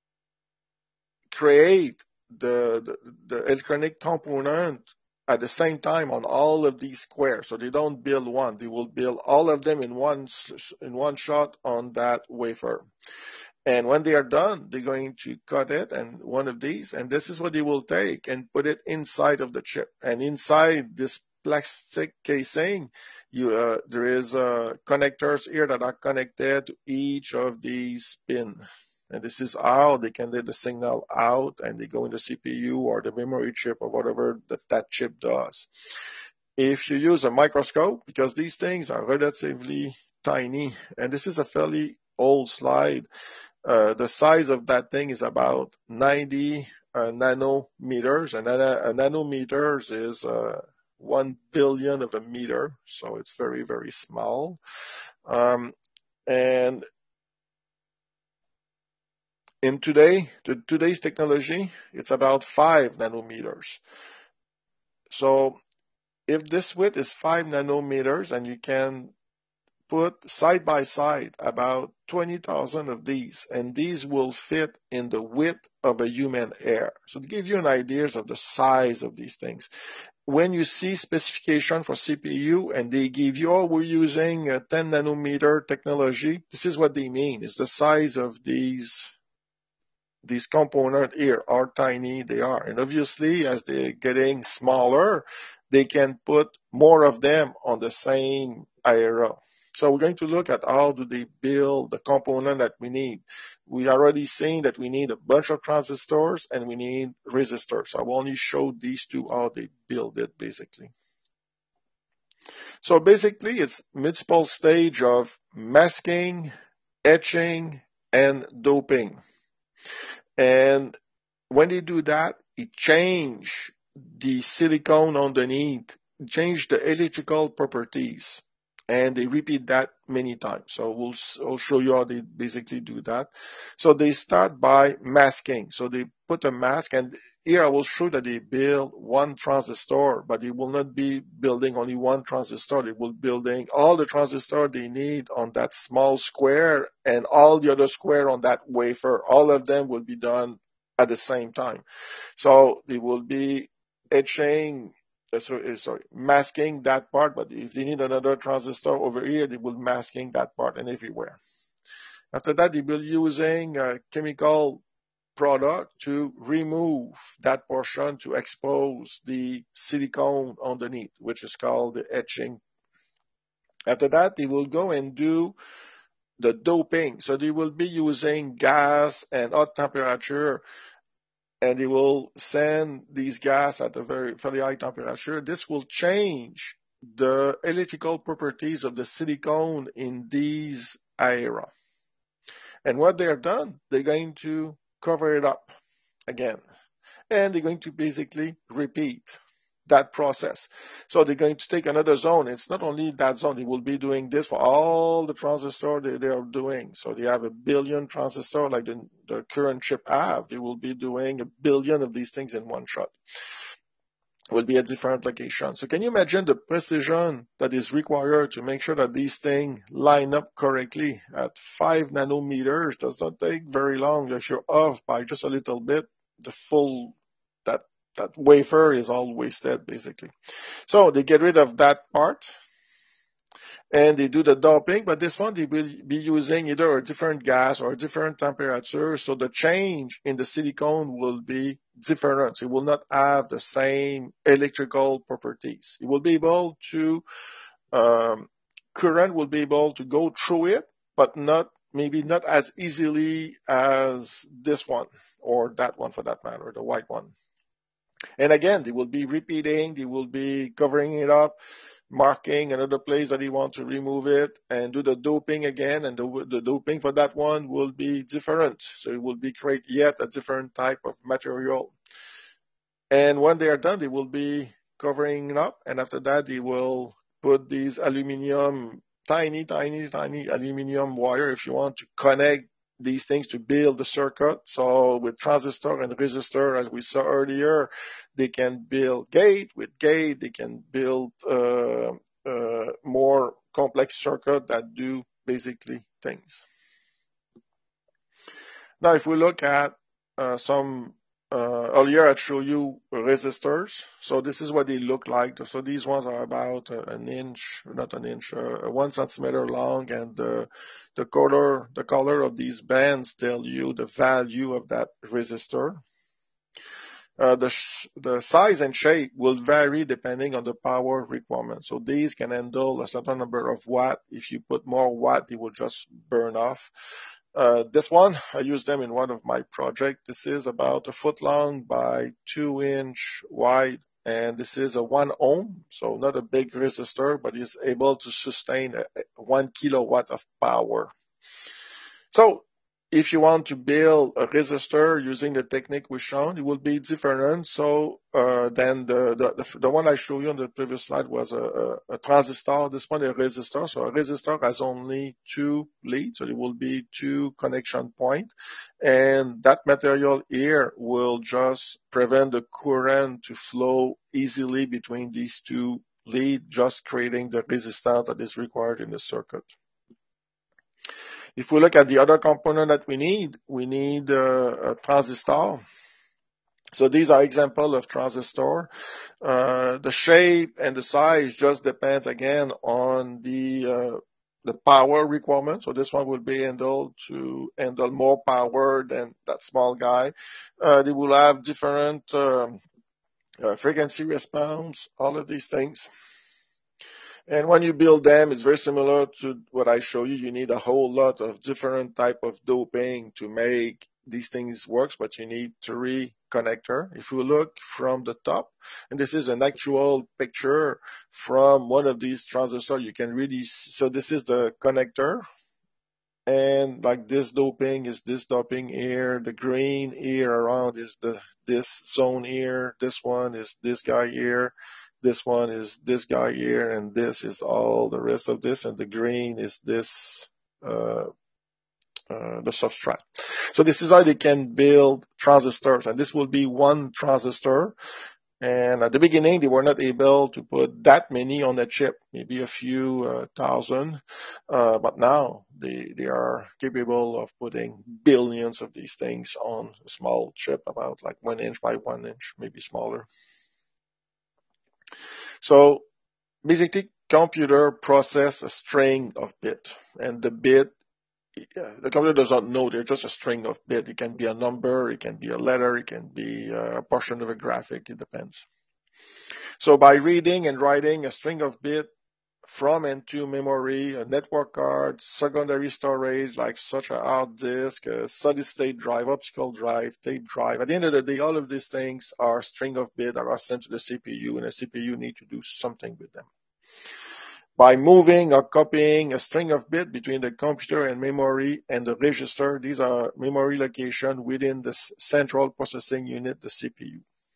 create the electronic component at the same time on all of these squares. So they don't build one. They will build all of them in one shot on that wafer. And when they are done, they're going to cut it and one of these, and this is what they will take and put it inside of the chip. And inside this plastic casing, there is connectors here that are connected to each of these pins. And this is how they can let the signal out and they go in the CPU or the memory chip or whatever that chip does. If you use a microscope, because these things are relatively tiny, and this is a fairly old slide, the size of that thing is about 90 nanometers, and a nanometers is 1 billion of a meter, so it's very, very small. And in today's technology, it's about 5 nanometers. So if this width is 5 nanometers and you can put side by side about 20,000 of these, and these will fit in the width of a human hair. So to give you an idea of the size of these things. When you see specification for CPU and they give you, oh, we're using a 10 nanometer technology, this is what they mean. It's the size of these components here, how tiny they are. And obviously, as they're getting smaller, they can put more of them on the same area. So we're going to look at how do they build the component that we need. We already seen that we need a bunch of transistors and we need resistors. I will only show these two how they build it basically. So basically it's multiple stage of masking, etching, and doping. And when they do that, it change the silicone underneath, change the electrical properties. And they repeat that many times. So I'll show you how they basically do that. So they start by masking. So they put a mask, and here I will show that they build one transistor, but they will not be building only one transistor. They will be building all the transistors they need on that small square and all the other square on that wafer. All of them will be done at the same time. So they will be etching, masking that part, but if they need another transistor over here, they will masking that part and everywhere. After that, they will be using a chemical product to remove that portion to expose the silicone underneath, which is called the etching. After that, they will go and do the doping. So they will be using gas and hot temperature, and they will send these gas at a very high temperature. This will change the electrical properties of the silicone in these area. And what they are done, they're going to cover it up again. And they're going to basically repeat that process. So they're going to take another zone. It's not only that zone. They will be doing this for all the transistors they are doing. So they have 1 billion transistors like the current chip have. They will be doing 1 billion of these things in one shot. It will be at different locations. So can you imagine the precision that is required to make sure that these things line up correctly at 5 nanometers? Does not take very long. If you're off by just a little bit, the full that wafer is all wasted basically. So they get rid of that part and they do the doping, but this one they will be using either a different gas or a different temperature, so the change in the silicone will be different. It will not have the same electrical properties. It will be able to, current will be able to go through it, but maybe not as easily as this one or that one for that matter, the white one. And again, they will be repeating, they will be covering it up, marking another place that they want to remove it, and do the doping again, and the doping for that one will be different. So it will be create yet a different type of material. And when they are done, they will be covering it up, and after that, they will put these aluminum, tiny aluminum wire, if you want to connect these things to build the circuit. So with transistor and resistor, as we saw earlier, they can build gate. With gate, they can build more complex circuit that do basically things. Now, if we look at some earlier, I showed you resistors. So this is what they look like. So these ones are about an inch, not an inch, 1 centimeter long, and the color of these bands tell you the value of that resistor. The size and shape will vary depending on the power requirement. So these can handle a certain number of watts. If you put more watt, they will just burn off. This one, I use them in one of my projects. This is about 1 foot long by 2 inch wide, and this is a 1 ohm, so not a big resistor, but is able to sustain 1 kilowatt of power. So if you want to build a resistor using the technique we shown, it will be different. So then the one I showed you on the previous slide was a transistor. This one a resistor. So a resistor has only two leads, so it will be two connection points, and that material here will just prevent the current to flow easily between these two leads, just creating the resistance that is required in the circuit. If we look at the other component that we need a transistor. So these are examples of transistor. The shape and the size just depends again on the power requirement. So this one will be able to handle more power than that small guy. They will have different frequency response, all of these things. And when you build them, it's very similar to what I show you. You need a whole lot of different type of doping to make these things work, but you need three connector. If you look from the top, and this is an actual picture from one of these transistors, you can really, so this is the connector. And like this doping is this doping here, the green here around is this zone here, this one is this guy here. This one is this guy here, and this is all the rest of this, and the green is this, the substrate. So this is how they can build transistors, and this will be one transistor. And at the beginning, they were not able to put that many on a chip, maybe a few thousand, but now they are capable of putting billions of these things on a small chip, about like 1 inch by 1 inch, maybe smaller. So basically, computer process a string of bit, and the bit, the computer does not know, they're just a string of bit. It can be a number, it can be a letter, it can be a portion of a graphic, it depends. So by reading and writing a string of bit from and to memory, a network card, secondary storage like such a hard disk, a solid state drive, optical drive, tape drive. At the end of the day, all of these things are string of bits that are sent to the CPU, and the CPU need to do something with them. By moving or copying a string of bits between the computer and memory and the register, these are memory location within the central processing unit, the CPU.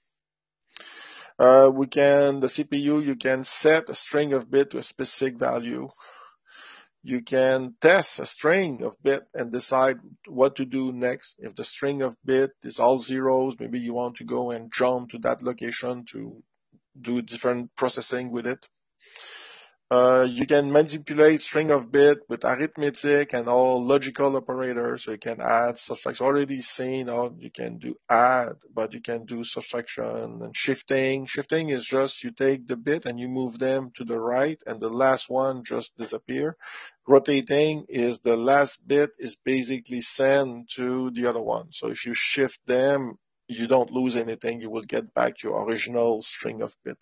The CPU, you can set a string of bit to a specific value. You can test a string of bit and decide what to do next. If the string of bit is all zeros, maybe you want to go and jump to that location to do different processing with it. You can manipulate string of bit with arithmetic and all logical operators. So you can add, subtract. Already seen how you can do add, but you can do subtraction and shifting. Shifting is just you take the bit and you move them to the right, and the last one just disappear. Rotating is the last bit is basically sent to the other one. So if you shift them, you don't lose anything. You will get back your original string of bit.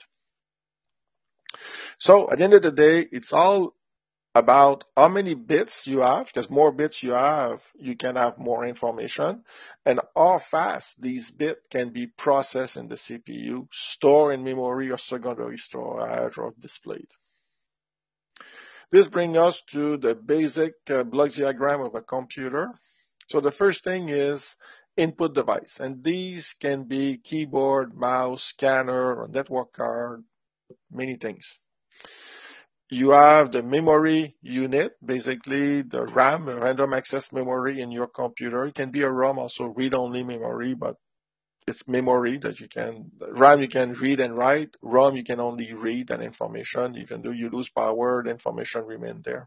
So at the end of the day, it's all about how many bits you have, because more bits you have, you can have more information, and how fast these bits can be processed in the CPU, stored in memory or secondary storage or displayed. This brings us to the basic block diagram of a computer. So the first thing is input device, and these can be keyboard, mouse, scanner, or network card, many things. You have the memory unit, basically the RAM, random access memory in your computer. It can be a ROM, also read-only memory, but it's memory that you can, RAM you can read and write, ROM you can only read that information. Even though you lose power, the information remains there.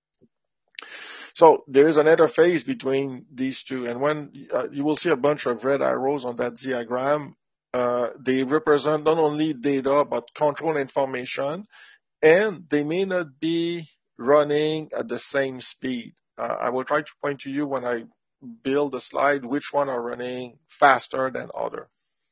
So there is an interface between these two, and when you will see a bunch of red arrows on that diagram, they represent not only data, but control information, and they may not be running at the same speed. I will try to point to you when I build a slide which one are running faster than other.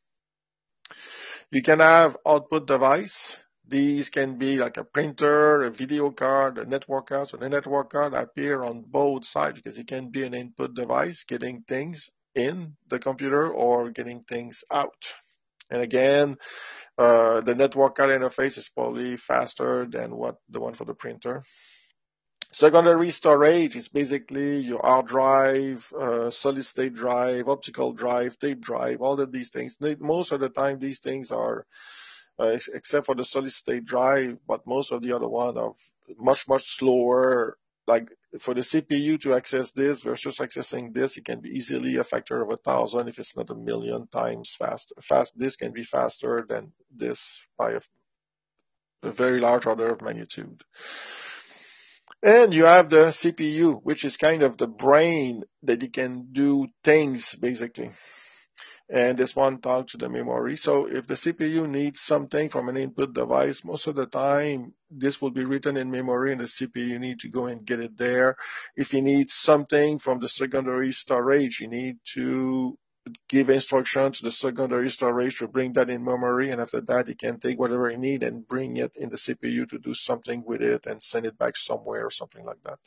You can have output device. These can be like a printer, a video card, a network card. So the network card appear on both sides because it can be an input device, getting things in the computer or getting things out. And again, the network card interface is probably faster than the one for the printer. Secondary storage is basically your hard drive, solid state drive, optical drive, tape drive, all of these things. Most of the time, these things are, except for the solid state drive, but most of the other one are much, much slower. Like for the CPU to access this versus accessing this, it can be easily a factor of 1,000 if it's not 1,000,000 times faster. This can be faster than this by a very large order of magnitude. And you have the CPU, which is kind of the brain that it can do things, basically. And this one talks to the memory. So if the CPU needs something from an input device, most of the time, this will be written in memory, and the CPU need to go and get it there. If you need something from the secondary storage, you need to give instructions to the secondary storage to bring that in memory, and after that, it can take whatever you need and bring it in the CPU to do something with it and send it back somewhere or something like that.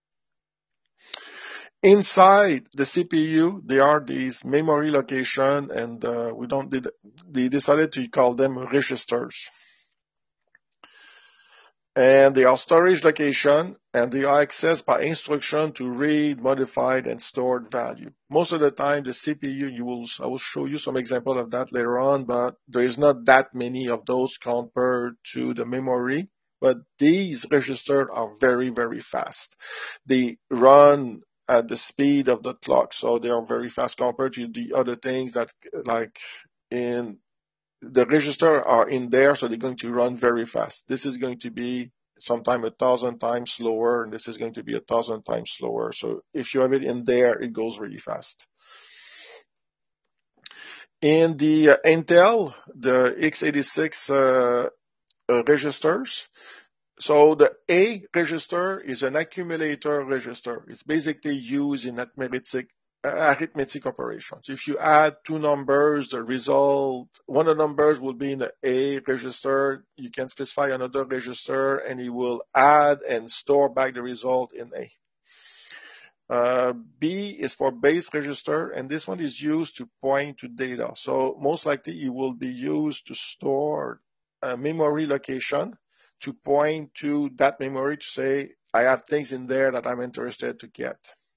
Inside the CPU, there are these memory location, and they decided to call them registers. And they are storage location, and they are accessed by instruction to read, modified, and stored value. Most of the time, the CPU, I will show you some example of that later on, but there is not that many of those compared to the memory. But these registers are very, very fast. They run at the speed of the clock, so they are very fast compared to the other things that, like in the register are in there, so they're going to run very fast. This is going to be sometime 1,000 times slower, and this is going to be 1,000 times slower. So if you have it in there, it goes really fast. In the Intel, the x86 registers, so the A register is an accumulator register. It's basically used in arithmetic operations. If you add two numbers, the result, one of the numbers will be in the A register. You can specify another register, and it will add and store back the result in A. B is for base register, and this one is used to point to data. So most likely it will be used to store a memory location to point to that memory to say, I have things in there that I'm interested to get.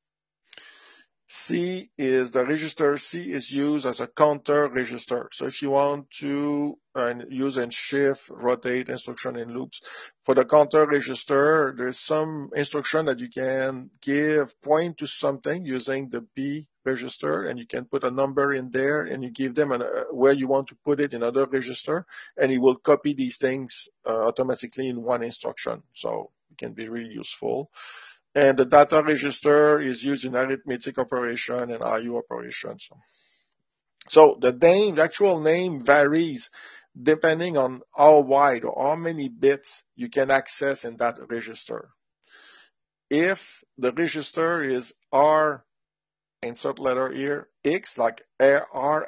C is the register. C is used as a counter register. So if you want to use and shift, rotate instruction in loops, for the counter register, there's some instruction that you can point to something using the B register, and you can put a number in there, and you give them where you want to put it in other register, and it will copy these things automatically in one instruction. So it can be really useful. And the data register is used in arithmetic operation and IO operations. So the actual name varies depending on how wide or how many bits you can access in that register. If the register is R, insert letter here, X, like RAX,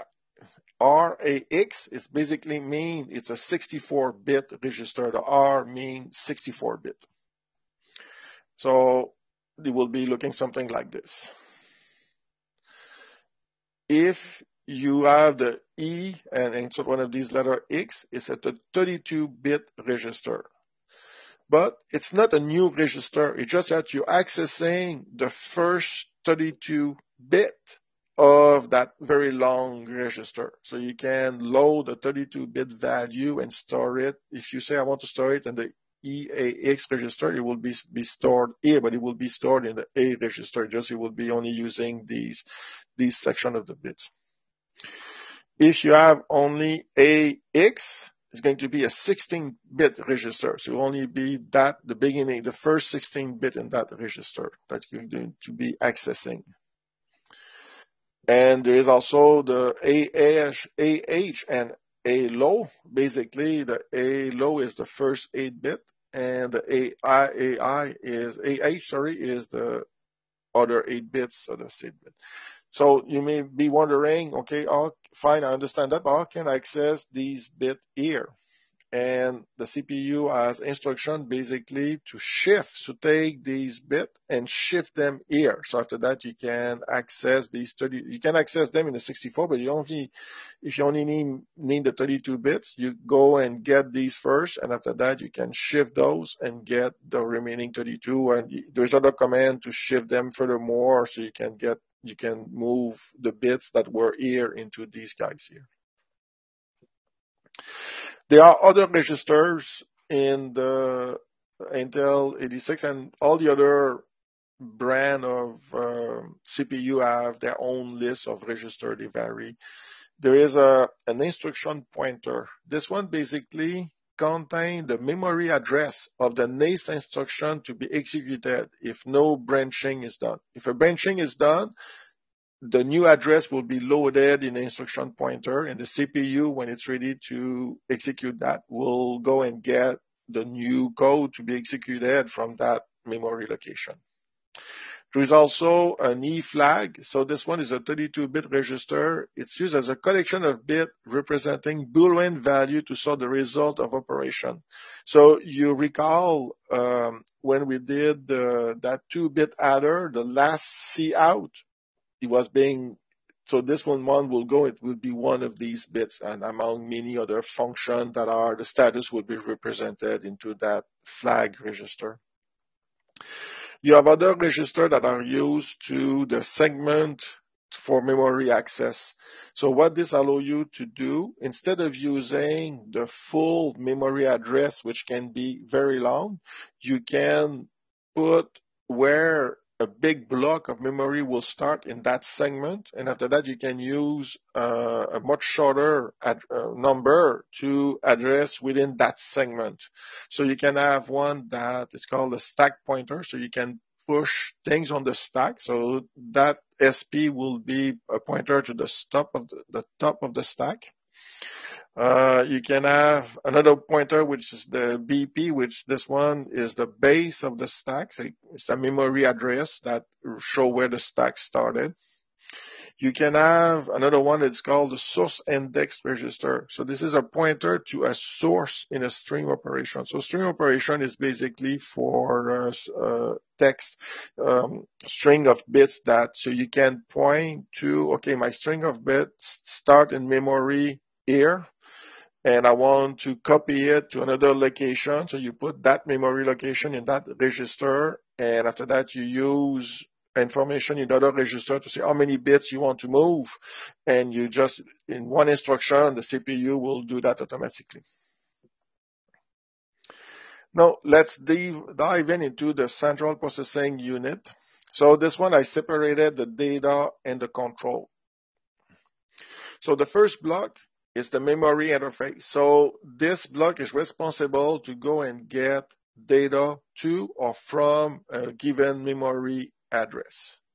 it basically means it's a 64-bit register. The R means 64-bit. So it will be looking something like this. If you have the E and insert one of these letter X, it's at a 32-bit register. But it's not a new register. It's just that you're accessing the first 32-bit of that very long register. So you can load a 32-bit value and store it. If you say I want to store it in the EAX register, it will be stored here, but it will be stored in the A register. Just it will be only using these section of the bits. If you have only AX, it's going to be a 16-bit register. So it will only be the beginning, the first 16-bit in that register that you're going to be accessing. And there is also the AH and A low. Basically, the A low is the first 8-bit, and the AH is the other 8 bits of the 8-bit. So you may be wondering, okay, fine, I understand that, but how can I access these bits here? and the CPU has instruction basically to shift, to take these bits and shift them here. So after that, you can access these 30, you can access them in the 64, but if you only need the 32 bits, you go and get these first, and after that, you can shift those and get the remaining 32, and there's other command to shift them furthermore, so you can move the bits that were here into these guys here. There are other registers in the Intel 86, and all the other brand of CPU have their own list of registers. They vary. There is an instruction pointer. This one basically contains the memory address of the next instruction to be executed if no branching is done. If a branching is done, the new address will be loaded in the instruction pointer, and the CPU, when it's ready to execute that, will go and get the new code to be executed from that memory location. There is also an E flag. So this one is a 32-bit register. It's used as a collection of bits representing Boolean value to sort the result of operation. So you recall when we did that 2-bit adder, the last C out, it was being, so this one will go, it will be one of these bits, and among many other functions that are, the status will be represented into that flag register. You have other registers that are used to the segment for memory access. So what this allows you to do, instead of using the full memory address, which can be very long, you can put where a big block of memory will start in that segment, and after that you can use a much shorter number to address within that segment. So you can have one that is called a stack pointer, so you can push things on the stack. So that SP will be a pointer to the top of the stack. You can have another pointer, which is the BP, which this one is the base of the stack. So it's a memory address that show where the stack started. You can have another one that's called the source index register. So this is a pointer to a source in a string operation. So string operation is basically for text string of bits that, so you can point to, okay, my string of bits start in memory here, and I want to copy it to another location. So you put that memory location in that register, and after that you use information in the other register to say how many bits you want to move, and you just, in one instruction, the CPU will do that automatically. Now let's dive into the central processing unit. So this one I separated the data and the control. So the first block is the memory interface. So this block is responsible to go and get data to or from a given memory address.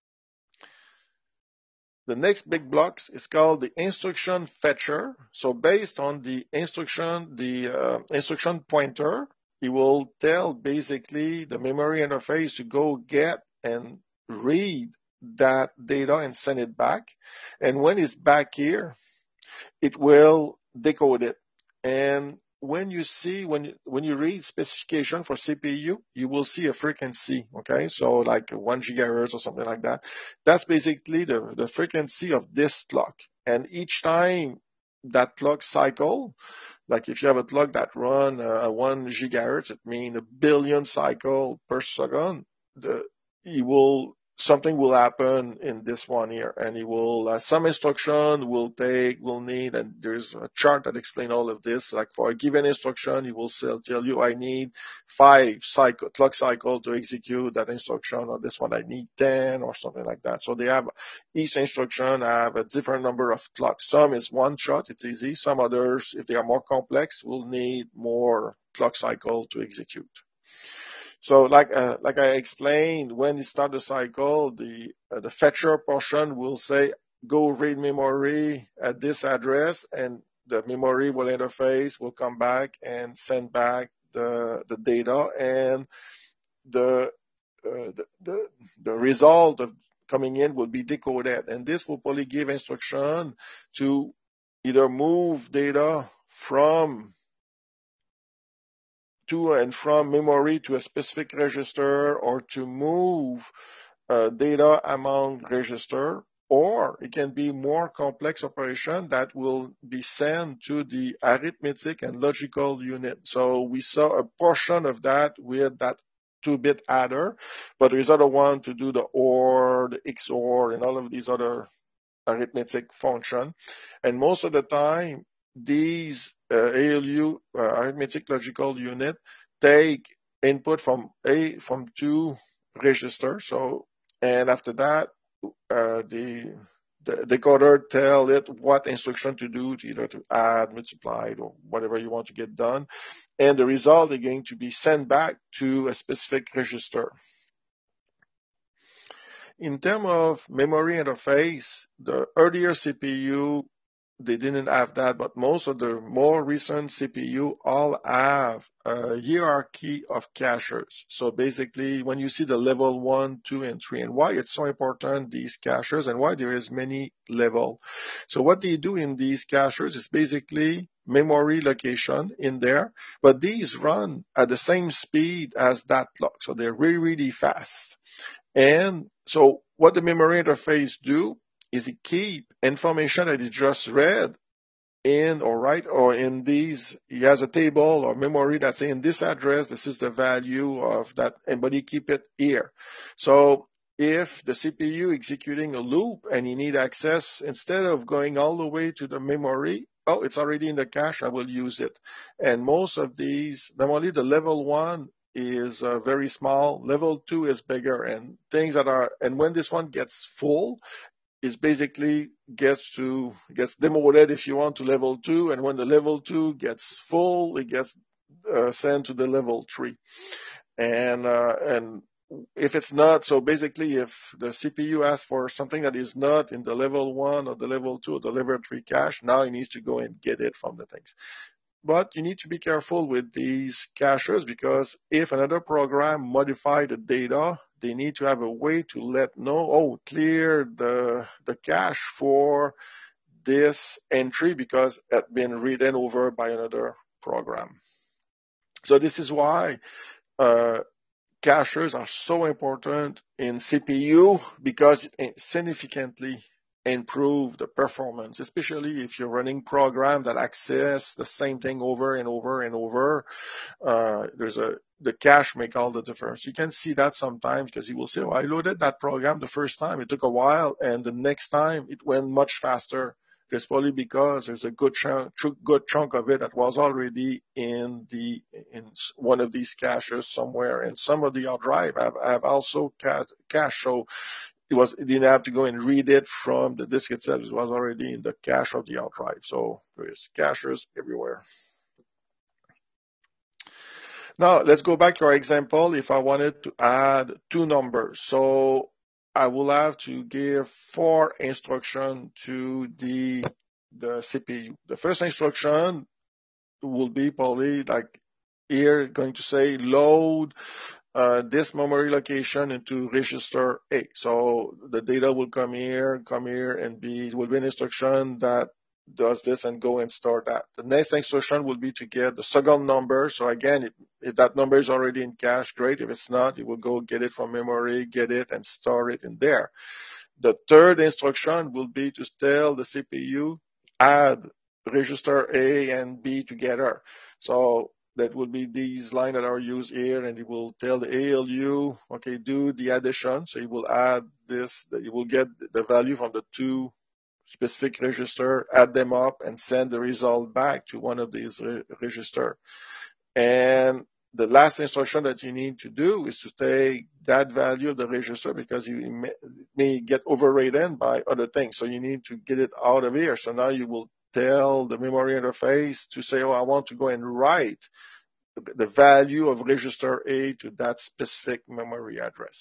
The next big block is called the instruction fetcher. So based on the instruction pointer, it will tell basically the memory interface to go get and read that data and send it back. And when it's back here, it will decode it. And when you read specification for CPU, you will see a frequency, okay? So like 1 gigahertz or something like that. That's basically the frequency of this clock. And each time that clock cycle, like if you have a clock that run 1 gigahertz, it means a billion cycle per second, something will happen in this one here, and it will, some instruction will need, and there's a chart that explains all of this. Like for a given instruction, it will tell you I need 5 clock cycle to execute that instruction, or this one I need 10 or something like that. So each instruction have a different number of clocks. Some is one shot, it's easy. Some others, if they are more complex, will need more clock cycle to execute. So like I explained, when you start the cycle, the fetcher portion will say, go read memory at this address, and the memory will interface, will come back and send back the data, and the result of coming in will be decoded. And this will probably give instruction to either move data from to and from memory to a specific register, or to move data among registers, or it can be more complex operation that will be sent to the arithmetic and logical unit. So we saw a portion of that with that 2-bit adder, but there is other one to do the OR, the XOR, and all of these other arithmetic function. And most of the time, these ALU, arithmetic logical unit, take input from two registers. So, and after that, the decoder tell it what instruction to do, to either to add, multiply, or whatever you want to get done. And the result is going to be sent back to a specific register. In terms of memory interface, the earlier CPU, they didn't have that, but most of the more recent CPU all have a hierarchy of caches. So basically, when you see the level 1, 2, and 3, and why it's so important, these caches, and why there is many level. So what they do in these caches is basically memory location in there, but these run at the same speed as that clock. So they're really, really fast. And so what the memory interface do is it keep information that it just read in or in these. He has a table or memory that's in this address. This is the value of that, but he keep it here. So if the CPU executing a loop and you need access, instead of going all the way to the memory, oh, it's already in the cache, I will use it. And most of these, normally the level 1 is very small, level 2 is bigger, and things that are, and when this one gets full, is basically gets demoted, if you want, to level 2, and when the level 2 gets full, it gets sent to the level 3. And if it's not, so basically if the CPU asks for something that is not in the level 1 or the level 2 or the level 3 cache, now it needs to go and get it from the things. But you need to be careful with these caches, because if another program modify the data, they need to have a way to let know, oh, clear the cache for this entry because it's been written over by another program. So this is why caches are so important in CPU, because it significantly improve the performance, especially if you're running program that access the same thing over and over and over. The cache make all the difference. You can see that sometimes because you will say, oh, I loaded that program the first time, it took a while, and the next time it went much faster. It's probably because there's a good chunk of it that was already in one of these caches somewhere, and some of the hard drive have also cache. So it didn't have to go and read it from the disk itself. It was already in the cache of the hard drive. So there's caches everywhere. Now let's go back to our example. If I wanted to add 2 numbers, so I will have to give 4 instructions to the CPU. The first instruction will be probably like here, going to say load this memory location into register A. So the data will come here, and it will be an instruction that does this and go and store that. The next instruction will be to get the second number. So again, if that number is already in cache, great. If it's not, it will go get it from memory, get it, and store it in there. The third instruction will be to tell the CPU, add register A and B together. So that will be these lines that are used here, and it will tell the ALU, okay, do the addition. So it will add this, it will get the value from the 2 specific register, add them up, and send the result back to one of these register. And the last instruction that you need to do is to take that value of the register, because you may get overridden by other things. So you need to get it out of here. So now you will tell the memory interface to say, oh, I want to go and write the value of register A to that specific memory address.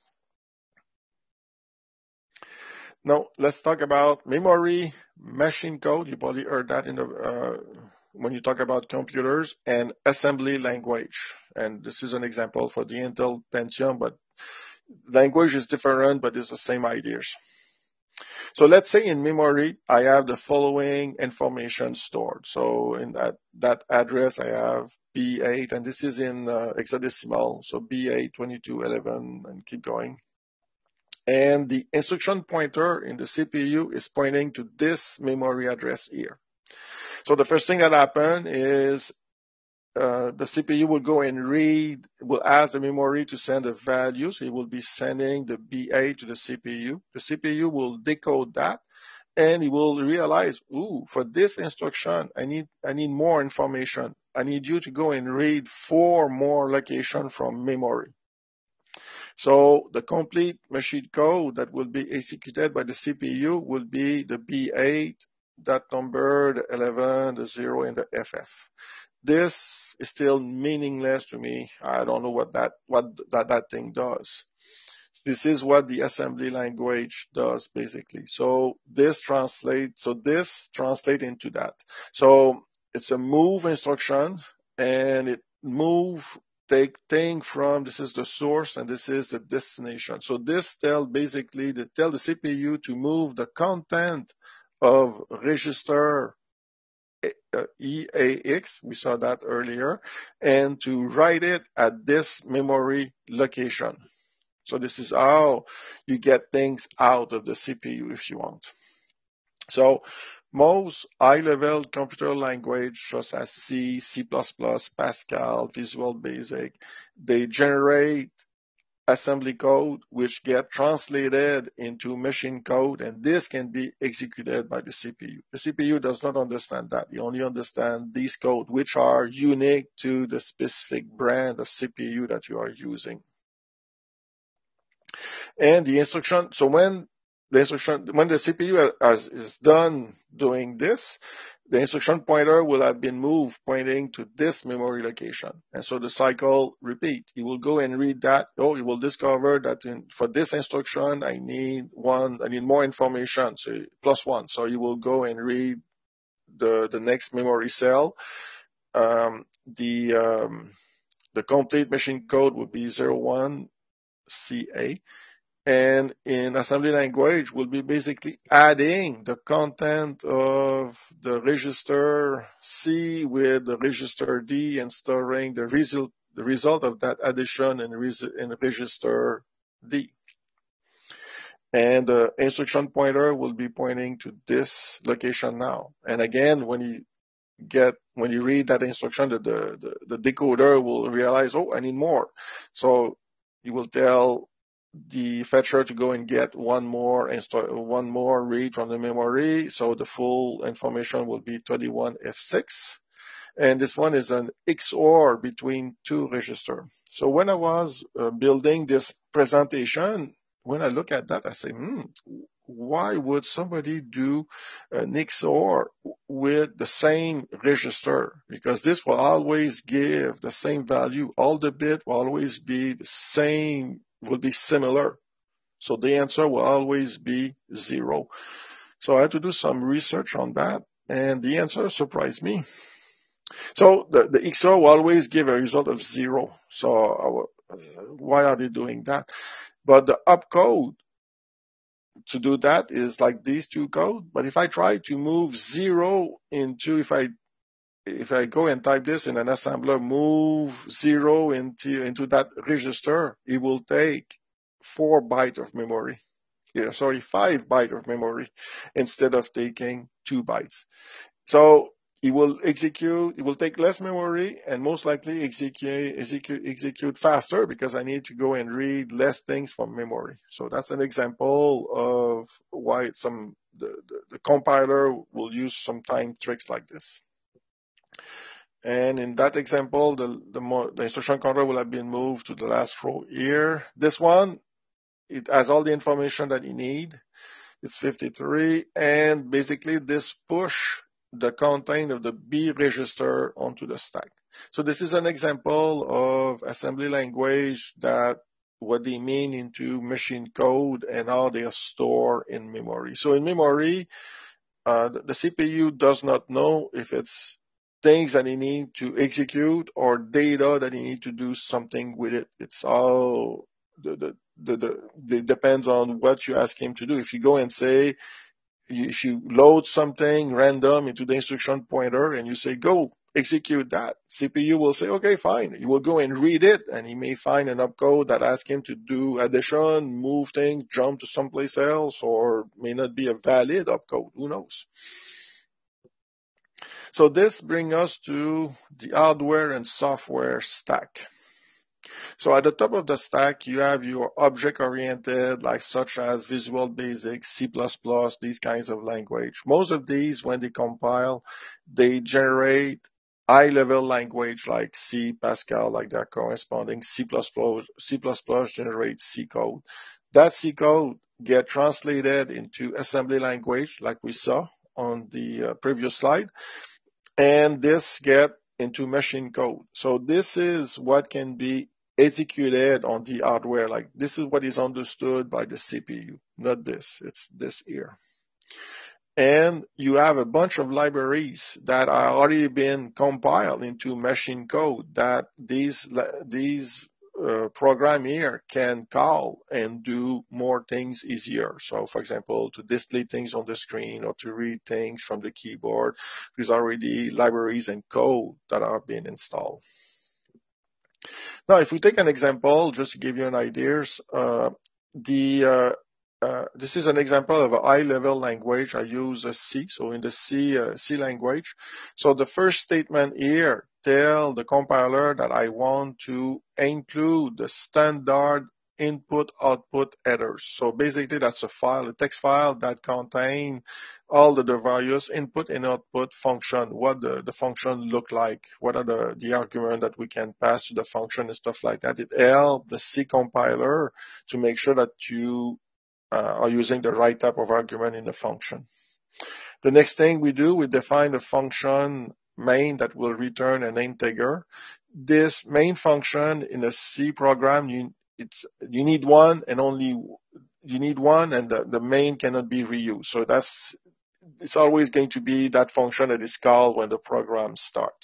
Now, let's talk about memory machine code. You probably heard that in the when you talk about computers, and assembly language. And this is an example for the Intel Pentium, but language is different, but it's the same ideas. So let's say in memory, I have the following information stored. So in that address, I have B8, and this is in hexadecimal, so B8, 22, 11, and keep going. And the instruction pointer in the CPU is pointing to this memory address here. So the first thing that happened is the CPU will go and read, will ask the memory to send a value. So it will be sending the B8 to the CPU. The CPU will decode that, and it will realize, ooh, for this instruction, I need more information. I need you to go and read 4 more locations from memory. So the complete machine code that will be executed by the CPU will be the B8, that number, the 11, the 0, and the FF. This is still meaningless to me. I don't know what that thing does. This is what the assembly language does basically. So this translates into that. So it's a move instruction, and it take thing from, this is the source and this is the destination. So this tell the CPU to move the content of register EAX, we saw that earlier, and to write it at this memory location. So this is how you get things out of the CPU if you want. So most high-level computer language, such as C, C++, Pascal, Visual Basic, they generate assembly code which get translated into machine code, and this can be executed by the CPU. The CPU does not understand that. You only understand these code, which are unique to the specific brand of CPU that you are using. And the instruction, so when the CPU is done doing this, the instruction pointer will have been moved pointing to this memory location. And so the cycle repeats. It will go and read that. Oh, it will discover that for this instruction, I need more information, so +1. So you will go and read the next memory cell. The complete machine code would be 01 CA. And in assembly language, we'll be basically adding the content of the register C with the register D and storing the result of that addition in register D. And the instruction pointer will be pointing to this location now. And again, when you read that instruction, the decoder will realize, oh, I need more. So you will tell the fetcher to go and get one more read from the memory. So the full information will be 21F6. And this one is an XOR between 2 registers. So when I was building this presentation, when I look at that, I say, why would somebody do an XOR with the same register? Because this will always give the same value. All the bits will always be the same, will be similar. So the answer will always be 0. So I had to do some research on that, and the answer surprised me. So the XOR will always give a result of 0. So why are they doing that? But the opcode to do that is like these 2 codes. But if I try to move 0 into, if I go and type this in an assembler, move 0 into that register, it will take 4 bytes of memory. 5 bytes of memory instead of taking 2 bytes. So it will take less memory and most likely execute faster because I need to go and read less things from memory. So that's an example of why the compiler will use sometimes tricks like this. And in that example, the instruction counter will have been moved to the last row here. This one, it has all the information that you need. It's 53, and basically this push the content of the B register onto the stack. So this is an example of assembly language that what they mean into machine code and how they are stored in memory. So in memory, the CPU does not know if it's things that you need to execute or data that you need to do something with it. It's all it depends on what you ask him to do. If you go and say, if you load something random into the instruction pointer and you say, go execute that. CPU will say, okay, fine. He will go and read it, and he may find an opcode that asks him to do addition, move things, jump to someplace else, or may not be a valid opcode. Who knows? So this brings us to the hardware and software stack. So at the top of the stack, you have your object-oriented, like such as Visual Basic, C++, these kinds of language. Most of these, when they compile, they generate high-level language like C, Pascal, like their corresponding C++. C++ generates C code. That C code gets translated into assembly language, like we saw on the previous slide, and this get into machine code. So this is what can be executed on the hardware. Like this is what is understood by the CPU, not this. It's this here. And you have a bunch of libraries that are already been compiled into machine code that these program here can call and do more things easier. So for example, to display things on the screen or to read things from the keyboard, there's already libraries and code that are being installed. Now, if we take an example, just to give you an idea, this is an example of a high-level language. I use a C, so in the C language. So the first statement here tell the compiler that I want to include the standard input-output headers. So basically, that's a file, a text file that contains all the various input and output function, what the function look like, what are the argument that we can pass to the function and stuff like that. It helps the C compiler to make sure that you are using the right type of argument in the function. The next thing we do, we define the function main that will return an integer. This main function in a C program, you need one and only you need one, and the main cannot be reused. So it's always going to be that function that is called when the program starts.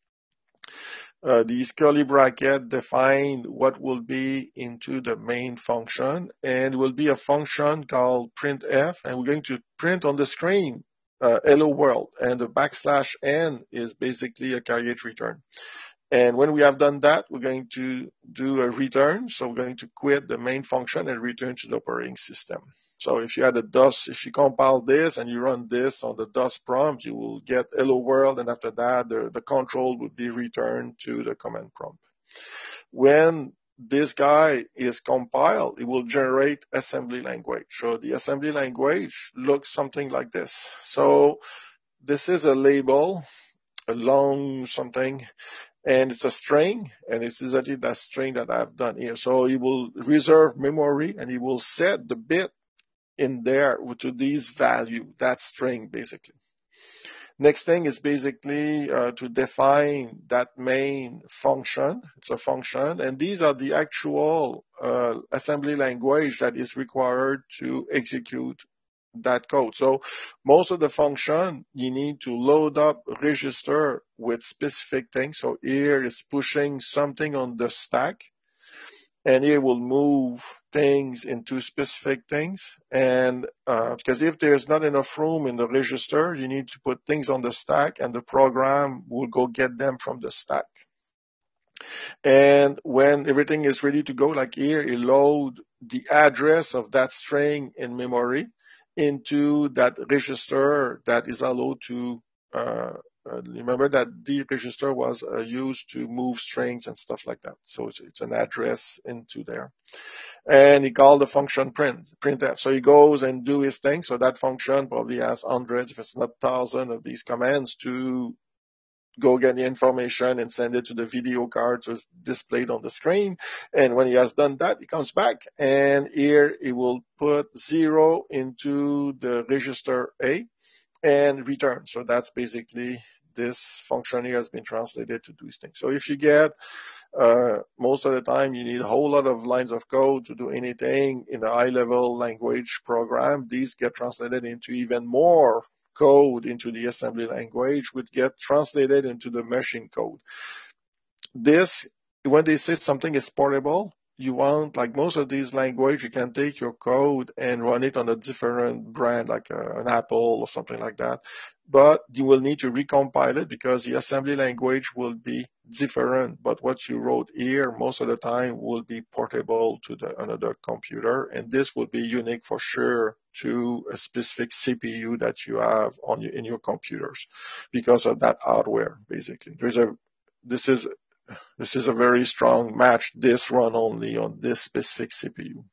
These curly brackets define what will be into the main function, and will be a function called printf, and we're going to print on the screen hello world, and the \n is basically a carriage return. And when we have done that, we're going to do a return. So we're going to quit the main function and return to the operating system. So if you had a DOS, if you compile this and you run this on the DOS prompt, you will get hello world, and after that, the control would be returned to the command prompt. When this guy is compiled, it will generate assembly language. So the assembly language looks something like this. So this is a label, a long something, and it's a string, and it's exactly that string that I've done here. So it will reserve memory, and it will set the bit in there to these value, that string basically. Next thing is basically to define that main function. It's a function, and these are the actual assembly language that is required to execute that code. So most of the function, you need to load up register with specific things. So here is pushing something on the stack, and here will move things into specific things. And because if there's not enough room in the register, you need to put things on the stack, and the program will go get them from the stack. And when everything is ready to go, like here, it load the address of that string in memory into that register that is allowed to, remember that the register was used to move strings and stuff like that. So it's an address into there. And he called the function printf. So he goes and do his thing. So that function probably has hundreds, if it's not thousands, of these commands to go get the information and send it to the video card so it's displayed on the screen. And when he has done that, he comes back, and here he will put 0 into the register A and return. So that's basically this function here has been translated to do these things. So if you get most of the time you need a whole lot of lines of code to do anything in a high-level language program, these get translated into even more code into the assembly language, would get translated into the machine code. This, when they say something is portable, you want, like most of these language, you can take your code and run it on a different brand, like an Apple or something like that. but you will need to recompile it because the assembly language will be different. But what you wrote here, most of the time, will be portable to another computer, and this will be unique for sure to a specific CPU that you have in your computers because of that hardware. Basically, this is a very strong match. This run only on this specific CPU.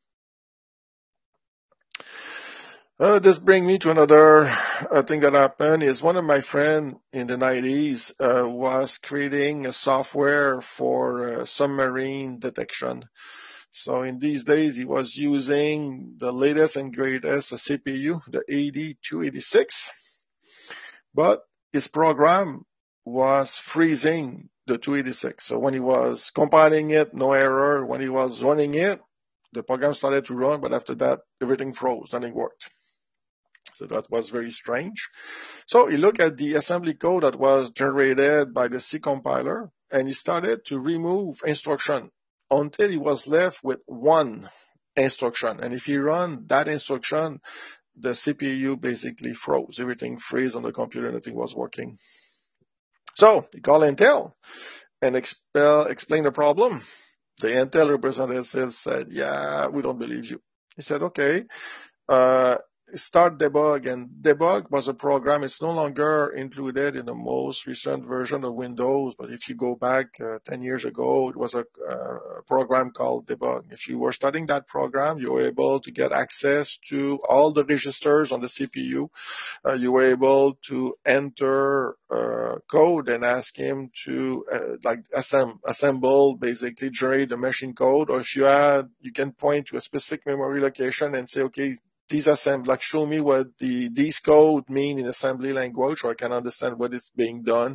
This brings me to another thing that happened is one of my friends in the 90s was creating a software for submarine detection. So in these days, he was using the latest and greatest CPU, the AD286, but his program was freezing the 286. So when he was compiling it, no error. When he was running it, the program started to run, but after that, everything froze, nothing worked. So that was very strange. So he looked at the assembly code that was generated by the C compiler, and he started to remove instruction until he was left with one instruction. And if he run that instruction, the CPU basically froze. Everything froze on the computer, nothing was working. So he called Intel and explained the problem. The Intel representative said, yeah, we don't believe you. He said, okay, start debug, and debug was a program. It's no longer included in the most recent version of Windows, but if you go back 10 years ago, it was a program called debug. If you were studying that program, you were able to get access to all the registers on the CPU. You were able to enter code and ask him to assemble, basically generate the machine code, or if you can point to a specific memory location and say, okay, show me what these code mean in assembly language, so I can understand what is being done.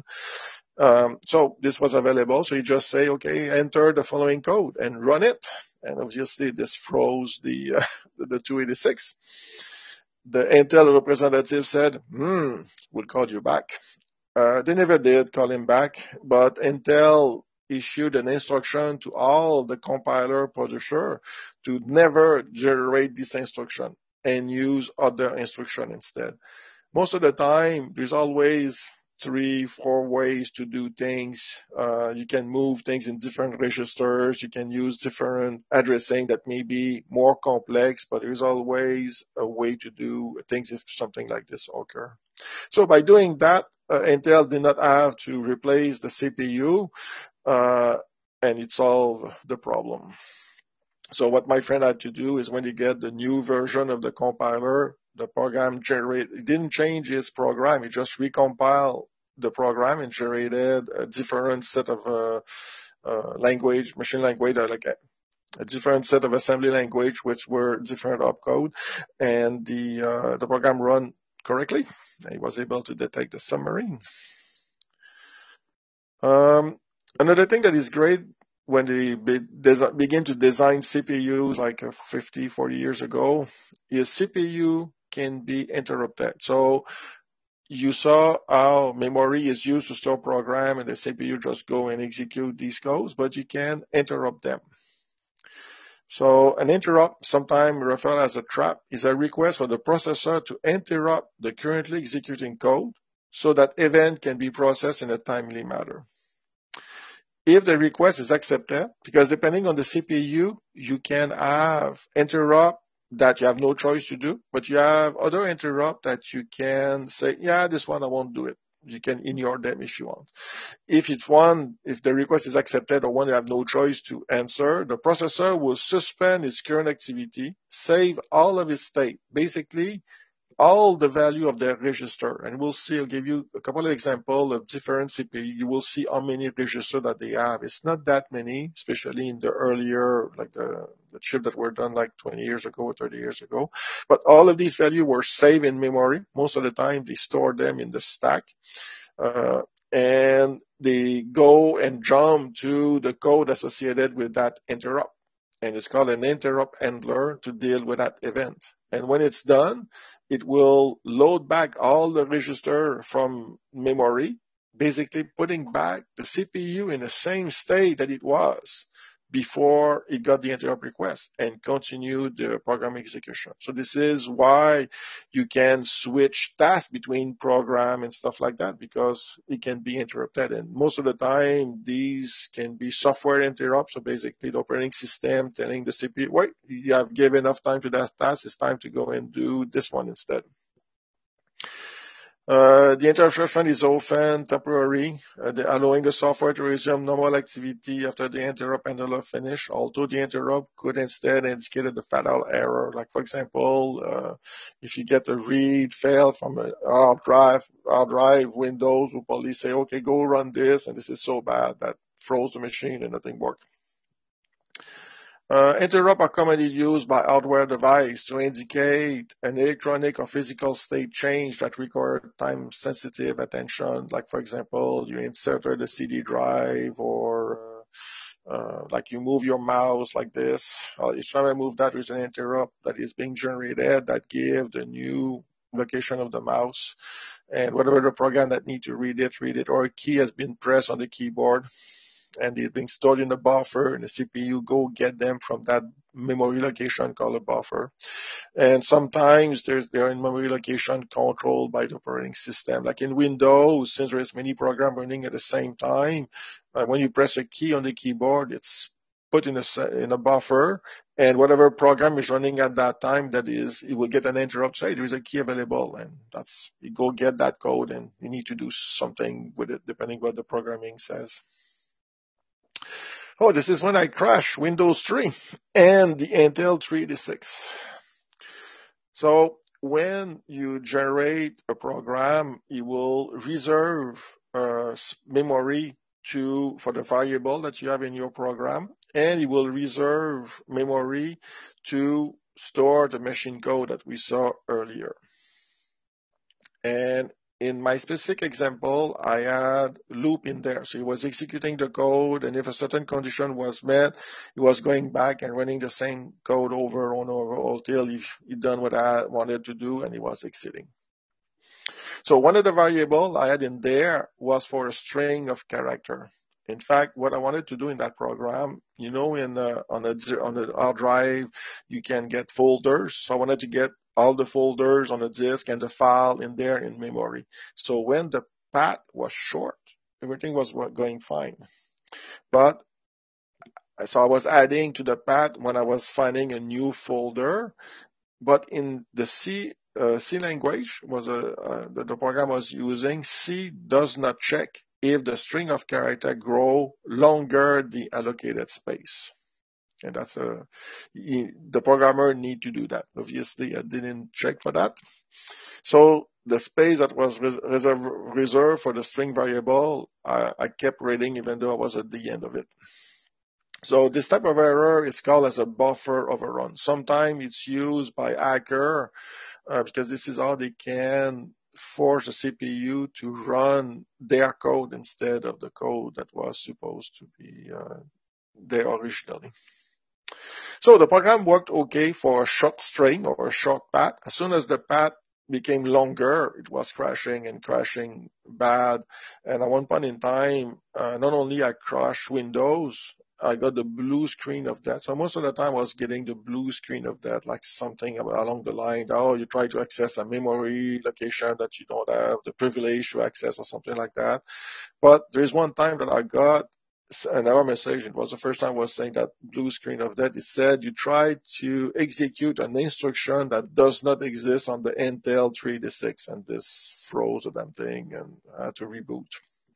So this was available. So you just say, okay, enter the following code and run it. And obviously this froze the 286. The Intel representative said, we'll call you back. They never did call him back, but Intel issued an instruction to all the compiler producer to never generate this instruction and use other instruction instead. Most of the time, there's always 3-4 ways to do things. You can move things in different registers. You can use different addressing that may be more complex, but there's always a way to do things if something like this occur. So by doing that, Intel did not have to replace the CPU, and it solved the problem. So what my friend had to do is when he get the new version of the compiler, the program it didn't change his program. He just recompiled the program and generated a different set of machine language, like a different set of assembly language, which were different opcode, and the program run correctly. And he was able to detect the submarine. Another thing that is great when they begin to design CPUs like 50, 40 years ago, is CPU can be interrupted. So you saw how memory is used to store program and the CPU just go and execute these codes, but you can interrupt them. So an interrupt, sometimes referred as a trap, is a request for the processor to interrupt the currently executing code so that event can be processed in a timely manner. If the request is accepted, because depending on the CPU, you can have interrupt that you have no choice to do, but you have other interrupt that you can say, yeah, this one I won't do it. You can ignore them if you want. If the request is accepted or one you have no choice to answer, the processor will suspend its current activity, save all of its state, basically all the value of the register. And we'll see, I'll give you a couple of examples of different CPU. You will see how many registers that they have. It's not that many, especially in the earlier, like the chip that were done like 20 years ago or 30 years ago. But all of these values were saved in memory. Most of the time, they store them in the stack. And they go and jump to the code associated with that interrupt. And it's called an interrupt handler to deal with that event. And when it's done, it will load back all the register from memory, basically putting back the CPU in the same state that it was before it got the interrupt request and continue the program execution. So this is why you can switch tasks between program and stuff like that, because it can be interrupted. And most of the time, these can be software interrupts. So basically, the operating system telling the CPU, wait, you have given enough time to that task. It's time to go and do this one instead. The interruption is often temporary, allowing the software to resume normal activity after the interrupt handler finish, although the interrupt could instead indicate the fatal error. Like, for example, if you get a read fail from a hard drive, Windows will probably say, okay, go run this, and this is so bad that froze the machine and nothing worked. Interrupt are commonly used by hardware device to indicate an electronic or physical state change that require time-sensitive attention. Like, for example, you inserted a CD drive, or like you move your mouse like this. Each time I move that, there's an interrupt that is being generated that gives the new location of the mouse. And whatever the program that needs to read it, or a key has been pressed on the keyboard, and they're being stored in a buffer, and the CPU go get them from that memory location called a buffer. And sometimes they're in memory location controlled by the operating system. Like in Windows, since there's many programs running at the same time, when you press a key on the keyboard, it's put in a buffer, and whatever program is running at that time, it will get an interrupt, say there is a key available, and you go get that code, and you need to do something with it depending what the programming says. Oh, this is when I crashed Windows 3 and the Intel 386. So when you generate a program, it will reserve memory for the variable that you have in your program, and it will reserve memory to store the machine code that we saw earlier. And in my specific example, I had loop in there. So it was executing the code, and if a certain condition was met, it was going back and running the same code over and over until it done what I wanted to do, and it was exiting. So one of the variables I had in there was for a string of character. In fact, what I wanted to do in that program, on a hard drive, you can get folders. So I wanted to get all the folders on the disk and the file in there in memory. So when the path was short, everything was going fine. So I was adding to the path when I was finding a new folder. But in the C language the program was using, C does not check if the string of character grow longer the allocated space. And that's the programmer need to do that. Obviously, I didn't check for that. So the space that was reserved for the string variable, I kept reading even though I was at the end of it. So this type of error is called as a buffer overrun. Sometimes it's used by hacker because this is how they can force the CPU to run their code instead of the code that was supposed to be there originally. So the program worked okay for a short string or a short path. As soon as the path became longer, it was crashing bad. And at one point in time, not only I crashed Windows, I got the blue screen of that. So most of the time I was getting the blue screen of that, like something along the line, you try to access a memory location that you don't have the privilege to access or something like that. But there's one time that I got an error message. It was the first time I was saying that blue screen of that. It said you tried to execute an instruction that does not exist on the Intel 386, and this froze the damn thing and I had to reboot.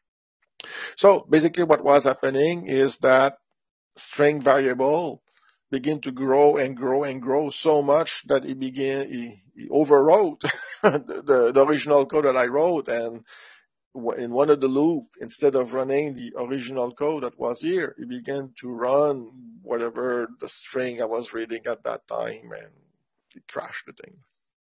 So basically what was happening is that string variable begin to grow and grow and grow so much that he overwrote the original code that I wrote, and in one of the loop, instead of running the original code that was here, it began to run whatever the string I was reading at that time, and it crashed the thing.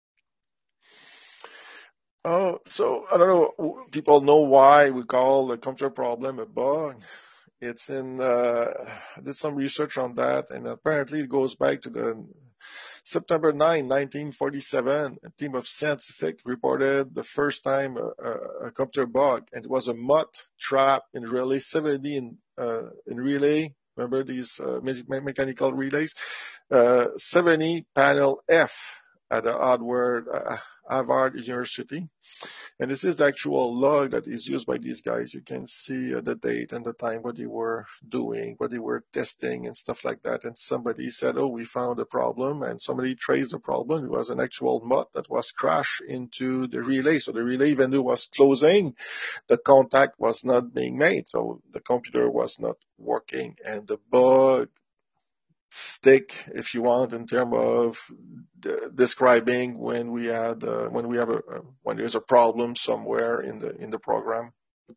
So I don't know, people know why we call the computer problem a bug. It's I did some research on that, and apparently it goes back to the September 9, 1947. A team of scientists reported the first time a computer bug, and it was a moth trap in Relay 70 in Relay Remember these mechanical relays? 70 panel F at the Harvard University. And this is the actual log that is used by these guys. You can see the date and the time, what they were doing, what they were testing and stuff like that. And somebody said, oh, we found a problem, and somebody traced the problem. It was an actual MUT that was crashed into the relay. So the relay, even though it was closing, the contact was not being made. So the computer was not working, and the bug stick, if you want, in terms of describing when there's a problem somewhere in the program.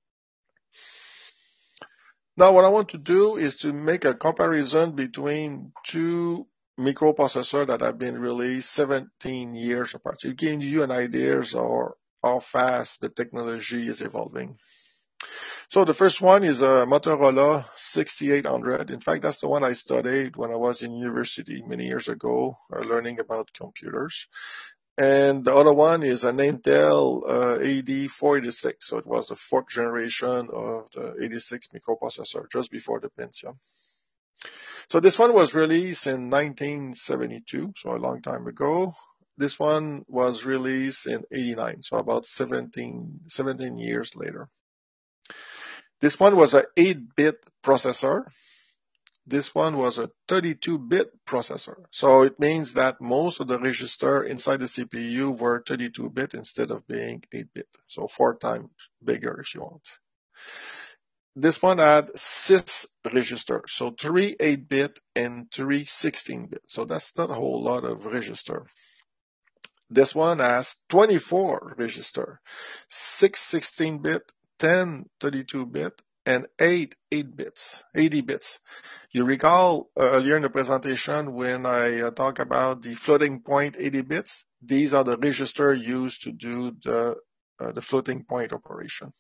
Now, what I want to do is to make a comparison between two microprocessors that have been released 17 years apart. So it gives you an idea of how fast the technology is evolving. So the first one is a Motorola 6800. In fact, that's the one I studied when I was in university many years ago, learning about computers. And the other one is an Intel AD486. So it was the fourth generation of the 86 microprocessor, just before the Pentium. So this one was released in 1972, so a long time ago. This one was released in 89, so about 17 years later. This one was an 8-bit processor. This one was a 32-bit processor. So it means that most of the registers inside the CPU were 32-bit instead of being 8-bit. So 4 times bigger if you want. This one had 6 registers. So 3 8-bit and 3 16-bit. So that's not a whole lot of registers. This one has 24 registers. 6 16-bit, 10 32-bit, and 8 80 bits. You recall earlier in the presentation when I talked about the floating point 80 bits? These are the registers used to do the floating point operation.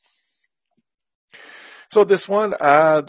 So this one had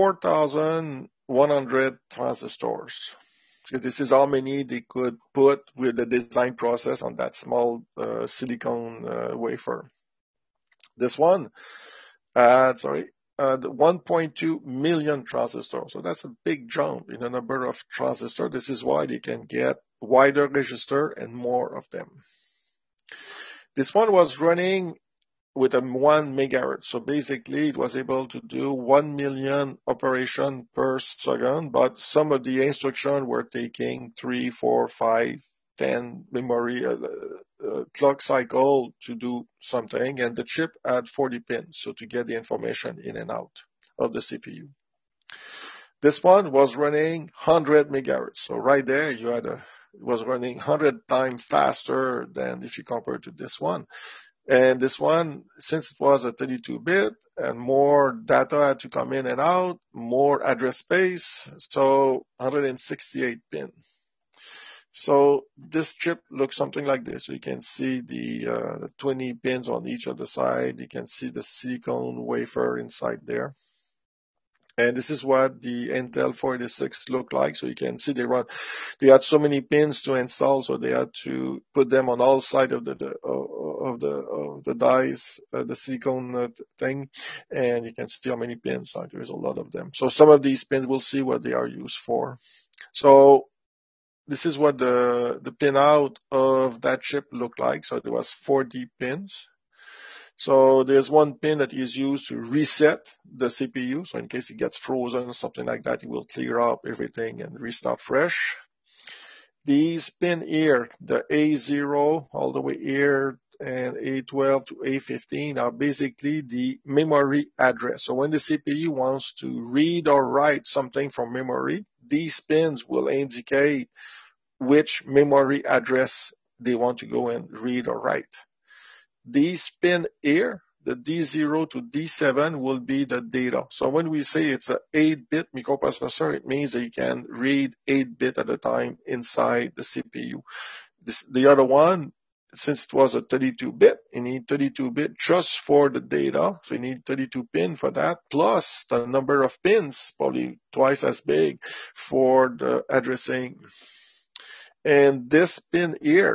4,100 transistors. So this is how many they could put with the design process on that small silicon wafer. This one had 1.2 million transistors. So that's a big jump in the number of transistors. This is why they can get wider register and more of them. This one was running with a 1 megahertz. So basically it was able to do 1 million operations per second, but some of the instructions were taking 3, 4, 5, 10 memory clock cycle to do something, and the chip had 40 pins, so to get the information in and out of the CPU. This one was running 100 megahertz. So right there, it was running 100 times faster than if you compare to this one. And this one, since it was a 32-bit and more data had to come in and out, more address space, so 168 pins. So this chip looks something like this. So you can see the 20 pins on each of the side. You can see the silicon wafer inside there. And this is what the Intel 486 looked like. So you can see they had so many pins to install, so they had to put them on all sides of the dies, the silicon thing. And you can see how many pins. There's a lot of them. So some of these pins, we'll see what they are used for. So this is what the pin out of that chip looked like. So there was 40 pins. So there's one pin that is used to reset the CPU. So in case it gets frozen or something like that, it will clear up everything and restart fresh. These pin here, the A0 all the way here and A12 to A15 are basically the memory address. So when the CPU wants to read or write something from memory, these pins will indicate which memory address they want to go and read or write. These pin here, the D0 to D7 will be the data. So when we say it's an 8-bit microprocessor, it means that you can read 8 bits at a time inside the CPU. The other one, since it was a 32-bit, you need 32-bit just for the data. So you need 32 pins for that, plus the number of pins, probably twice as big for the addressing. And this pin here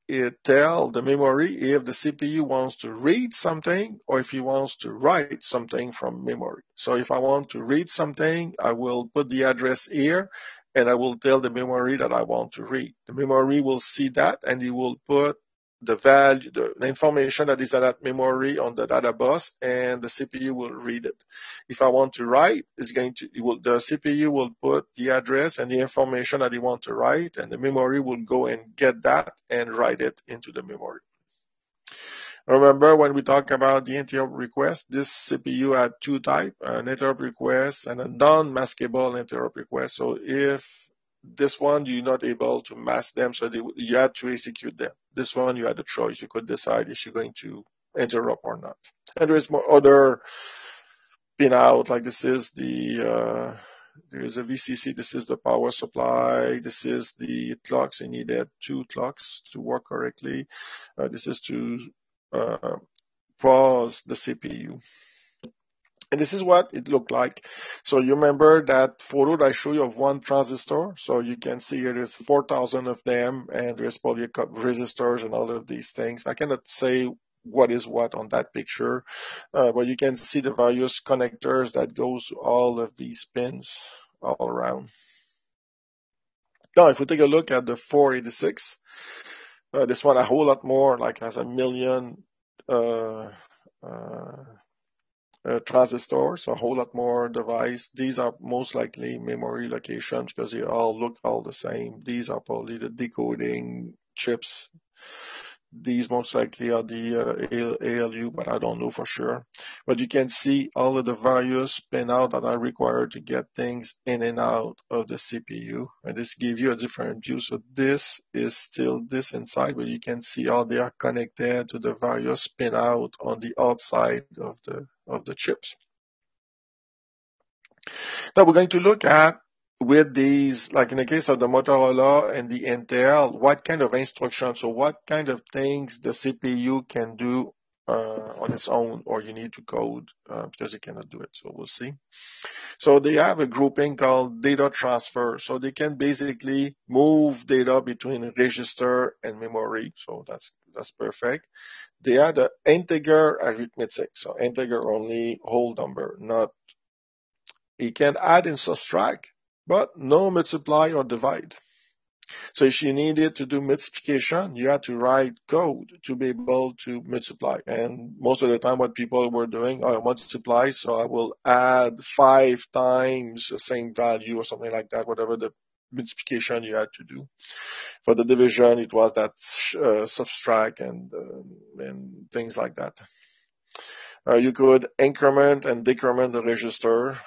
tell the memory if the CPU wants to read something or if he wants to write something from memory. So if I want to read something, I will put the address here and I will tell the memory that I want to read. The memory will see that and it will put the value, the information that is at that memory on the data bus, and the CPU will read it. If I want to write, the CPU will put the address and the information that you want to write, and the memory will go and get that and write it into the memory. Remember when we talk about the interrupt request, this CPU had two types, an interrupt request and a non-maskable interrupt request. So if this one, you're not able to mask them, so you had to execute them. This one, you had a choice. You could decide if you're going to interrupt or not. And there's more other pinout, like this is the, there's a VCC, this is the power supply, this is the clocks. You needed two clocks to work correctly. This is to pause the CPU. And this is what it looked like. So you remember that photo that I showed you of one transistor? So you can see here there's 4,000 of them, and there's probably a couple resistors and all of these things. I cannot say what is what on that picture, but you can see the various connectors that goes to all of these pins all around. Now, if we take a look at the 486, this one a whole lot more, like has 1 million transistors, a whole lot more device. These are most likely memory locations because they all look all the same. These are probably the decoding chips. These most likely are the ALU, but I don't know for sure. But you can see all of the various pinout that are required to get things in and out of the CPU. And this gives you a different view. So this is still this inside, but you can see how they are connected to the various pinout on the outside of the chips. Now we're going to look at, with these, like in the case of the Motorola and the Intel, what kind of instructions, so what kind of things the CPU can do on its own, or you need to code because it cannot do it. So we'll see. So they have a grouping called data transfer. So they can basically move data between register and memory. So that's perfect. They had an integer arithmetic. So integer only, whole number, not. It can add and subtract, but no multiply or divide. So if you needed to do multiplication, you had to write code to be able to multiply. And most of the time what people were doing, I multiply, so I will add 5 times the same value or something like that, whatever the multiplication you had to do. For the division, it was that subtract and things like that. You could increment and decrement the register.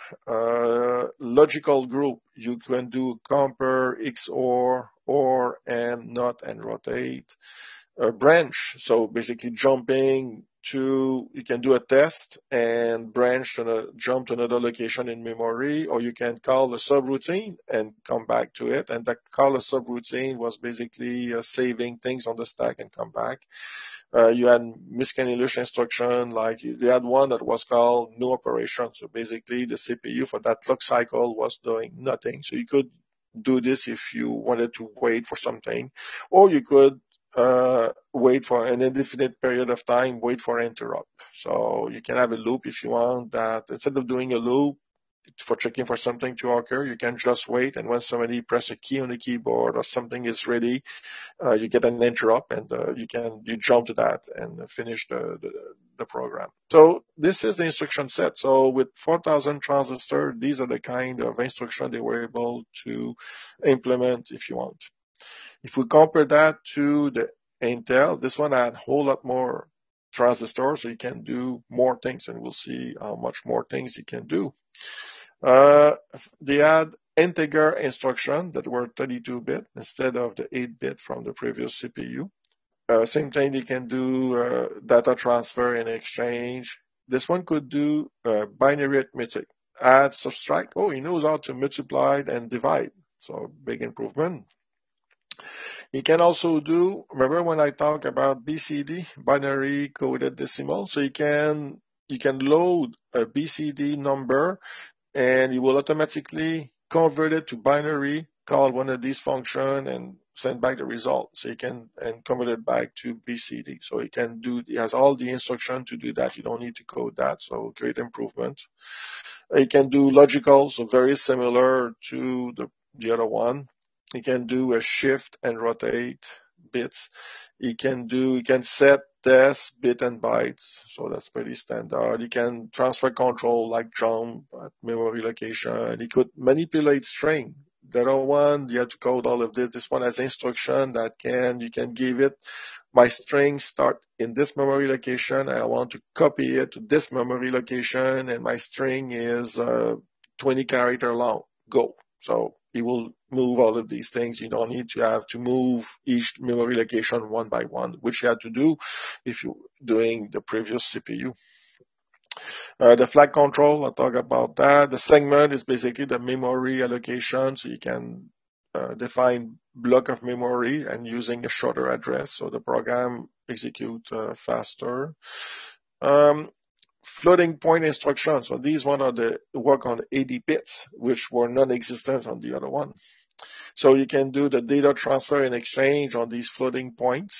Logical group, you can do compare, XOR, OR, and NOT, and rotate. Branch, so basically jumping to, you can do a test and jump to another location in memory, or you can call a subroutine and come back to it. And that call a subroutine was basically saving things on the stack and come back. You had miscellaneous instruction, like you had one that was called no operation. So basically the CPU for that clock cycle was doing nothing. So you could do this if you wanted to wait for something, or you could wait for an indefinite period of time, wait for interrupt. So you can have a loop if you want that. Instead of doing a loop for checking for something to occur, you can just wait, and when somebody press a key on the keyboard or something is ready, you get an interrupt, and you jump to that and finish the program. So this is the instruction set. So with 4,000 transistors, these are the kind of instruction they were able to implement if you want. If we compare that to the Intel, this one had a whole lot more transistors, so you can do more things, and we'll see how much more things you can do. They had integer instruction that were 32-bit instead of the 8-bit from the previous CPU. Same thing, you can do data transfer and exchange. This one could do binary arithmetic, add, subtract. Oh, he knows how to multiply and divide. So big improvement. You can also do, remember when I talk about BCD, binary coded decimal? So you can load a BCD number and it will automatically convert it to binary call one of these functions and send back the result. So and convert it back to BCD. So he has all the instruction to do that. You don't need to code that. So great improvement. It can do logical, so very similar to the other one. It can do a shift and rotate bits. It can set des, bit, and bytes, so that's pretty standard. You can transfer control like jump at memory location. It could manipulate string. The other one, you have to code all of this. This one has instruction that you can give it, my string start in this memory location. I want to copy it to this memory location, and my string is 20 character long. Go. So it will move all of these things. You don't need to have to move each memory location one by one, which you had to do if you're doing the previous CPU. The flag control, I'll talk about that. The segment is basically the memory allocation, so you can define block of memory and using a shorter address, so the program execute faster. Floating point instructions, so these one are work on 80 bits, which were non-existent on the other one. So you can do the data transfer and exchange on these floating points.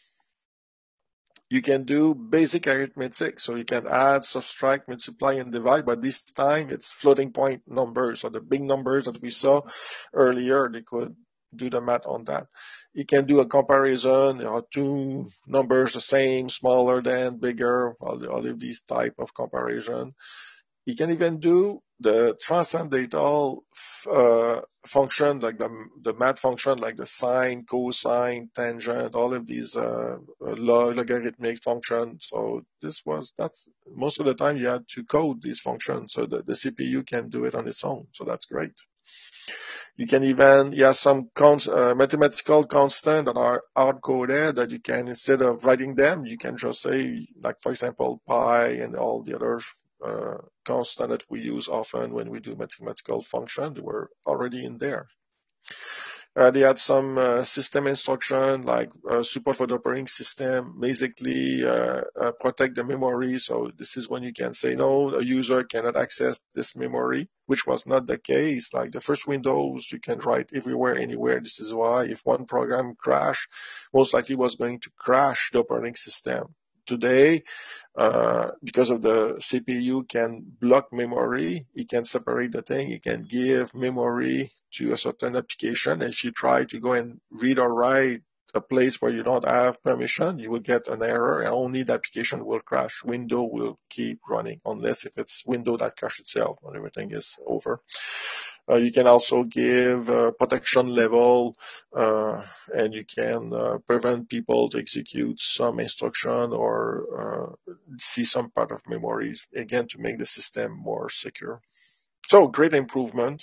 You can do basic arithmetic, so you can add, subtract, multiply, and divide, but this time it's floating point numbers, so the big numbers that we saw earlier, they could do the math on that. You can do a comparison, there are two numbers the same, smaller than, bigger, all of these type of comparison. You can even do the transcendental function, like the math function, like the sine, cosine, tangent, all of these logarithmic functions. So that's most of the time you had to code these functions, so that the CPU can do it on its own. So that's great. You can even, some mathematical constants that are hard-coded that you can, instead of writing them, you can just say, like, for example, pi and all the other constant that we use often when we do mathematical function. They were already in there. They had some system instruction like support for the operating system, basically protect the memory. So this is when you can say, no, a user cannot access this memory, which was not the case. Like the first Windows, you can write everywhere, anywhere. This is why if one program crashed, most likely was going to crash the operating system. Today, because of the CPU can block memory, it can separate the thing, it can give memory to a certain application. If you try to go and read or write a place where you don't have permission, you will get an error and only the application will crash. Windows will keep running unless if it's Windows that crashes itself when everything is over. You can also give protection level, and you can prevent people to execute some instruction or see some part of memories, again, to make the system more secure. So, great improvement.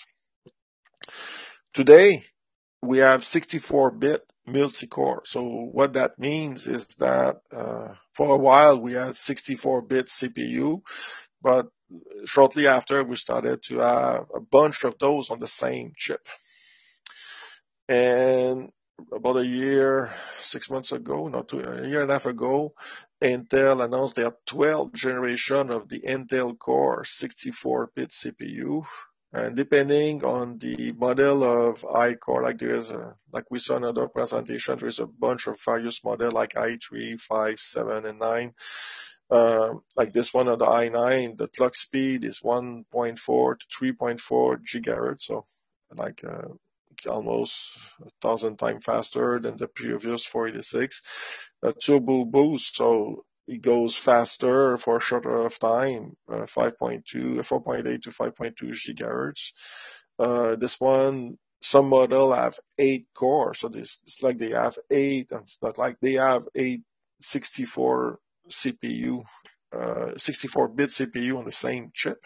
Today, we have 64-bit multi-core. So what that means is that for a while, we had 64-bit CPU, but shortly after, we started to have a bunch of those on the same chip. And about a year, 6 months ago, a year and a half ago, Intel announced their 12th generation of the Intel Core 64-bit CPU. And depending on the model of I-Core, like we saw in another presentation, there's a bunch of various models like i3, 5, 7, and 9. Like this one of the i9, the clock speed is 1.4 to 3.4 gigahertz, so like almost 1,000 times faster than the previous 486. A turbo boost, so it goes faster for a shorter of time, 4.8 to 5.2 gigahertz. This one, some model have 8 cores, so it's like they have 8, and it's not like they have 8 64 CPU, 64-bit CPU on the same chip.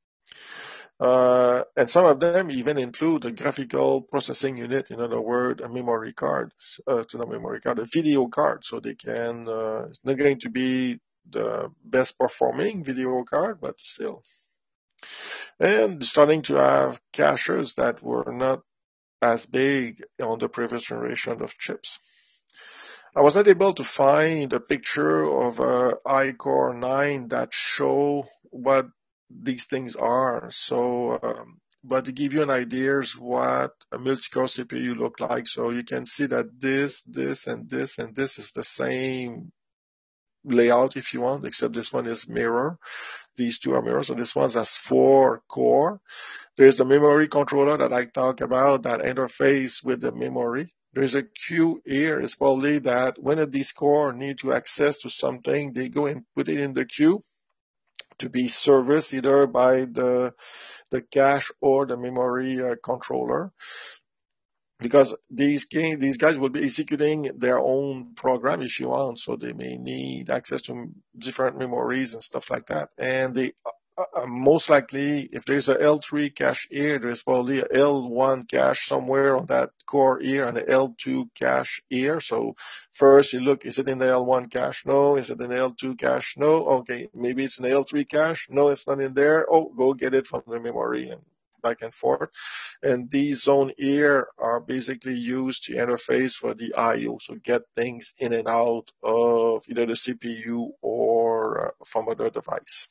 And some of them even include a graphical processing unit, in other words, a memory card, a video card, so they can, it's not going to be the best performing video card, but still. And starting to have caches that were not as big on the previous generation of chips. I was not able to find a picture of a I-Core 9 that show what these things are. So but to give you an idea what a multi-core CPU look like. So you can see that this, and this is the same layout if you want, except this one is mirror. These two are mirror. So this one has 4 core. There's the memory controller that I talked about that interface with the memory. There's a queue here. It's probably that when these core need to access to something, they go and put it in the queue to be serviced either by the cache or the memory controller. Because these guys will be executing their own program if you want, so they may need access to different memories and stuff like that. And they most likely, if there's a L3 cache here, there's probably a L1 cache somewhere on that core here and an L2 cache here. So first you look, is it in the L1 cache? No. Is it in the L2 cache? No. Okay, maybe it's in the L3 cache. No, it's not in there. Oh, go get it from the memory and back and forth. And these zones here are basically used to interface for the I/O, so get things in and out of either the CPU or from other device.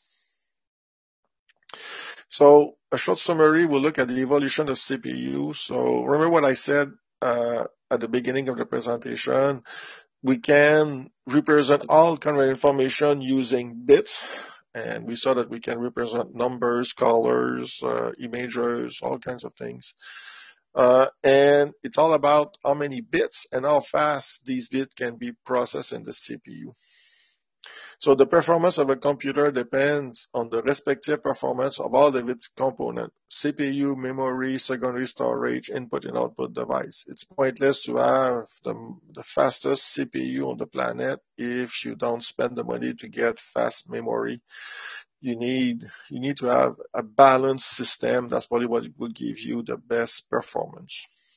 So a short summary, we'll look at the evolution of CPU. So remember what I said at the beginning of the presentation. We can represent all kind of information using bits. And we saw that we can represent numbers, colors, images, all kinds of things. And it's all about how many bits and how fast these bits can be processed in the CPU. So the performance of a computer depends on the respective performance of all of its components: CPU, memory, secondary storage, input and output device. It's pointless to have the fastest CPU on the planet if you don't spend the money to get fast memory. You need to have a balanced system. That's probably what will give you the best performance.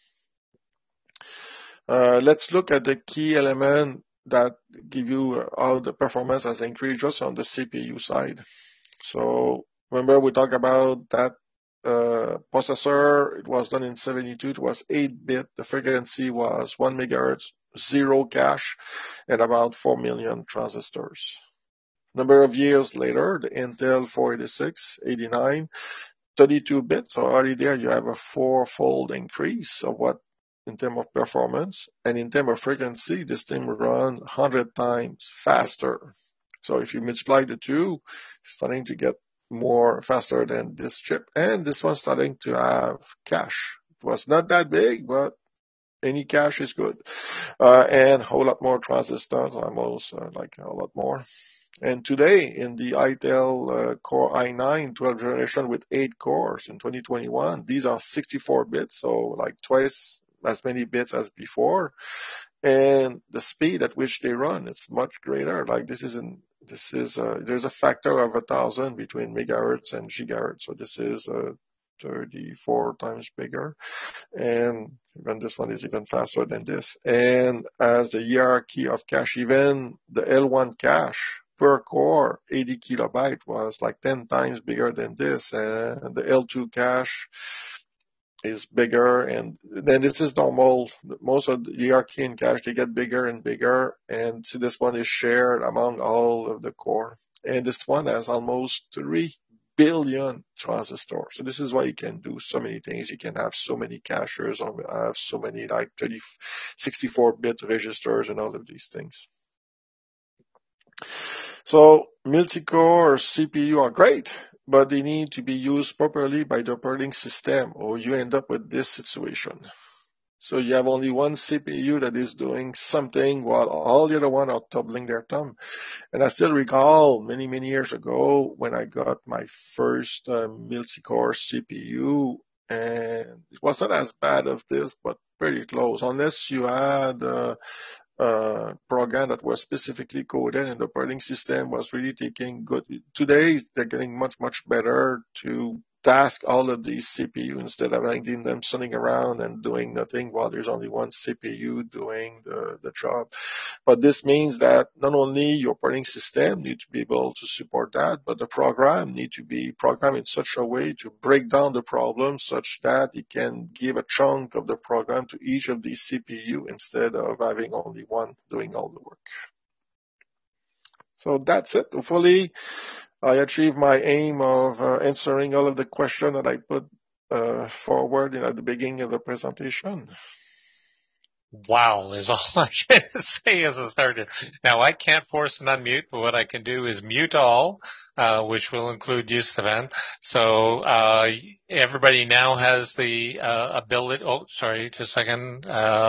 Let's look at the key element that give you how the performance has increased just on the CPU side. So remember we talked about that processor. It was done in 72. It was 8-bit. The frequency was 1 megahertz, 0 cache, and about 4 million transistors. Number of years later, the Intel 486, 89, 32-bit. So already there you have a 4-fold increase of what in terms of performance, and in terms of frequency, this thing will run 100 times faster. So if you multiply the two, it's starting to get more faster than this chip, and this one's starting to have cache. It was not that big, but any cache is good, and a whole lot more transistors, almost like a lot more. And today, in the Intel Core i9 12th generation with 8 cores in 2021, these are 64 bits, so like twice as many bits as before, and the speed at which they run is much greater. Like there's a factor of 1,000 between megahertz and gigahertz, so this is 34 times bigger, and even this one is even faster than this. And as the hierarchy of cache, even the L1 cache per core, 80 kilobyte, was like 10 times bigger than this, and the L2 cache is bigger, and then this is normal. Most of the hierarchy in cache, they get bigger and bigger, and so this one is shared among all of the core. And this one has almost 3 billion transistors. So this is why you can do so many things. You can have so many caches, or have so many like 64-bit registers and all of these things. So multi-core CPU are great, but they need to be used properly by the operating system, or you end up with this situation. So you have only one CPU that is doing something while all the other ones are tumbling their thumb. And I still recall many, many years ago when I got my first multi-core CPU, and it was not as bad as this, but pretty close, unless you had program that was specifically coded and the operating system was really taking good. Today, they're getting much, much better to task all of these CPU instead of having them sitting around and doing nothing while there's only one CPU doing the job. But this means that not only your operating system needs to be able to support that, but the program needs to be programmed in such a way to break down the problem such that it can give a chunk of the program to each of these CPU instead of having only one doing all the work. So that's it. Hopefully, I achieved my aim of answering all of the questions that I put forward at the beginning of the presentation. Wow is all I can say as a starter. Now, I can't force an unmute, but what I can do is mute all, which will include you, Stefan. So everybody now has the ability. Oh, sorry, just a second.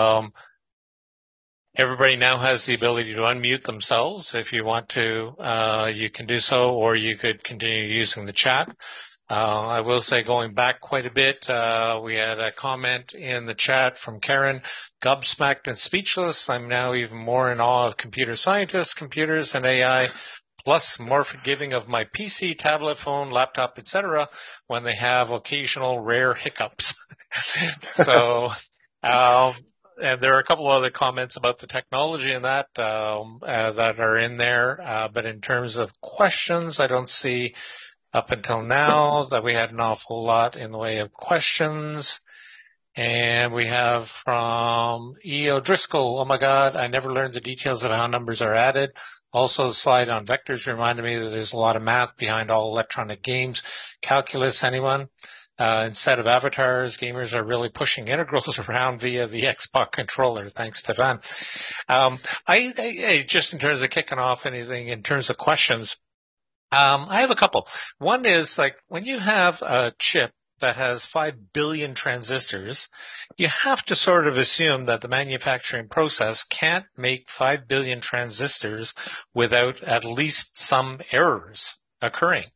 Everybody now has the ability to unmute themselves. If you want to, you can do so, or you could continue using the chat. I will say, going back quite a bit, we had a comment in the chat from Karen, gobsmacked and speechless. I'm now even more in awe of computer scientists, computers, and AI, plus more forgiving of my PC, tablet, phone, laptop, etc., when they have occasional rare hiccups. So, and there are a couple other comments about the technology and that that are in there, but in terms of questions, I don't see up until now that we had an awful lot in the way of questions. And we have from E.O. Driscoll, oh my God, I never learned the details of how numbers are added. Also, the slide on vectors reminded me that there's a lot of math behind all electronic games. Calculus, anyone? Instead of avatars, gamers are really pushing integrals around via the Xbox controller. Thanks, Stefan. I just in terms of kicking off anything, in terms of questions, I have a couple. One is, like, when you have a chip that has 5 billion transistors, you have to sort of assume that the manufacturing process can't make 5 billion transistors without at least some errors occurring.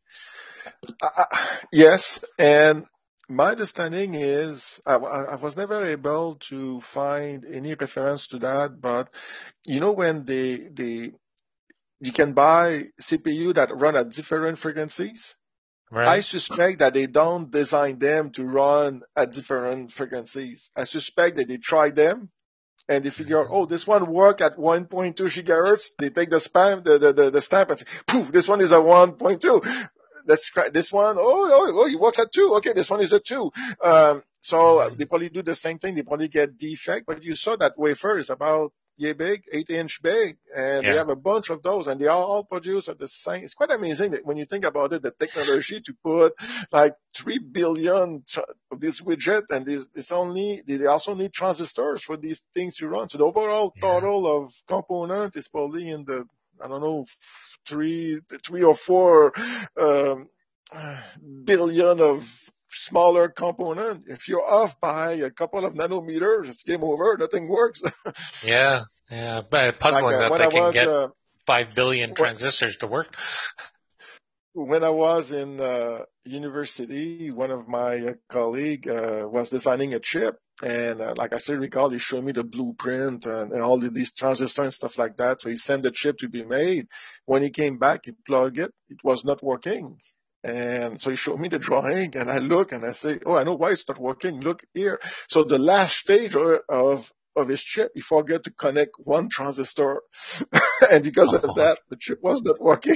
Yes, and my understanding is I was never able to find any reference to that, but you know, when you can buy CPU that run at different frequencies. Right. I suspect that they don't design them to run at different frequencies. I suspect that they try them and they figure out, oh, this one work at 1.2 gigahertz. They take the stamp and say, poof, this one is a 1.2. Let's try this one. Oh, it works at 2. Okay, this one is a 2. So they probably do the same thing. They probably get defect, but you saw that wafer is about big, 8-inch big, and they have a bunch of those, and they are all produced at the same. It's quite amazing that when you think about it, the technology to put like 3 billion of this widget, and they also need transistors for these things to run. So the overall total of component is probably in the, I don't know, 3 or 4 billion of smaller component. If you're off by a couple of nanometers, it's game over. Nothing works. Yeah. But puzzling that they can get 5 billion transistors to work. When I was in university, one of my colleagues was designing a chip. And like I still recall, he showed me the blueprint and all these transistors and stuff like that. So he sent the chip to be made. When he came back, he plugged it. It was not working. And so he showed me the drawing, and I look and I say, oh, I know why it's not working. Look here. So the last stage of his chip, he forgot to connect one transistor. And because of that, the chip was not working.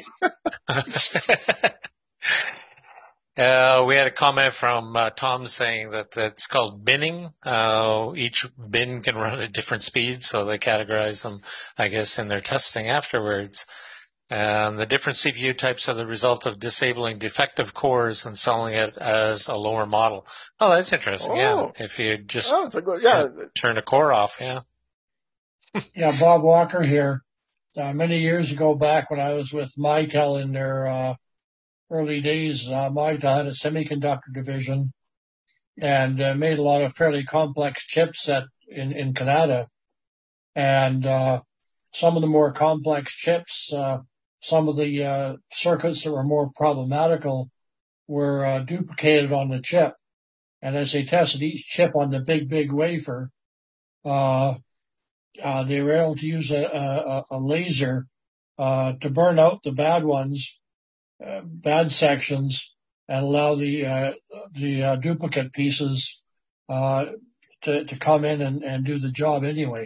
We had a comment from Tom saying that it's called binning. Each bin can run at different speeds, so they categorize them, I guess, in their testing afterwards. And the different CPU types are the result of disabling defective cores and selling it as a lower model. Oh, that's interesting. Yeah, if you just turn a core off, Yeah, Bob Walker here. Many years ago, back when I was with Mitel in their early days, Mitel had a semiconductor division and made a lot of fairly complex chips in Canada. And some of the more complex chips, some of the circuits that were more problematical were duplicated on the chip. And as they tested each chip on the big wafer, they were able to use a laser to burn out the bad ones, bad sections, and allow the duplicate pieces to come in and do the job anyway.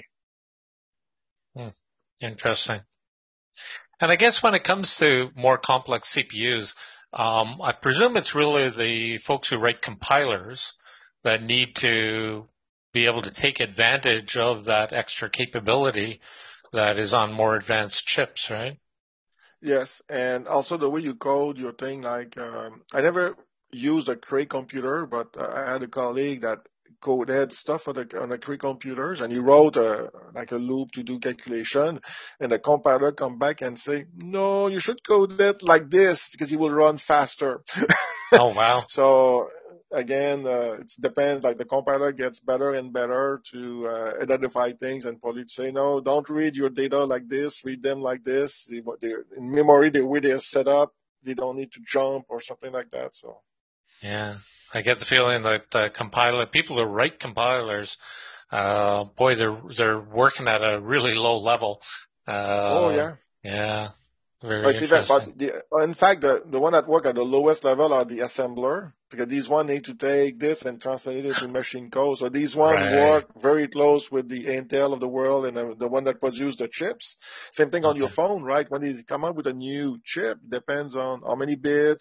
Interesting. And I guess when it comes to more complex CPUs, I presume it's really the folks who write compilers that need to be able to take advantage of that extra capability that is on more advanced chips, right? Yes, and also the way you code your thing, like I never use a Cray computer, but I had a colleague that coded stuff on the Cray computers, and he wrote like a loop to do calculation, and the compiler come back and say, no, you should code it like this because it will run faster. Oh, wow. So again, it depends. Like the compiler gets better and better to identify things and probably say, no, don't read your data like this. Read them like this. In memory, the way they're set up, they don't need to jump or something like that. So. Yeah, I get the feeling that people who write compilers, boy, they're working at a really low level. Oh yeah. Yeah. Very interesting. In fact, the one that work at the lowest level are the assembler, because these one need to take this and translate it to machine code. So these one work very close with the Intel of the world and the one that produce the chips. Same thing on your phone, right? When they come up with a new chip, depends on how many bits,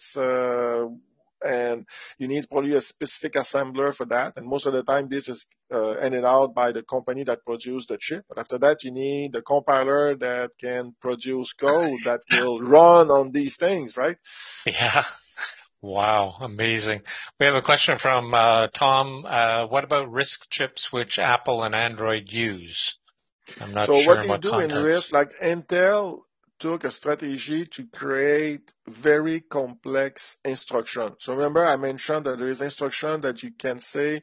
and you need probably a specific assembler for that. And most of the time, this is handed out by the company that produced the chip. But after that, you need a compiler that can produce code that will run on these things, right? Yeah. Wow. Amazing. We have a question from Tom. What about RISC chips which Apple and Android use? I'm not sure what in you what do context. in RISC, like Intel took a strategy to create very complex instruction. So remember I mentioned that there is instruction that you can say,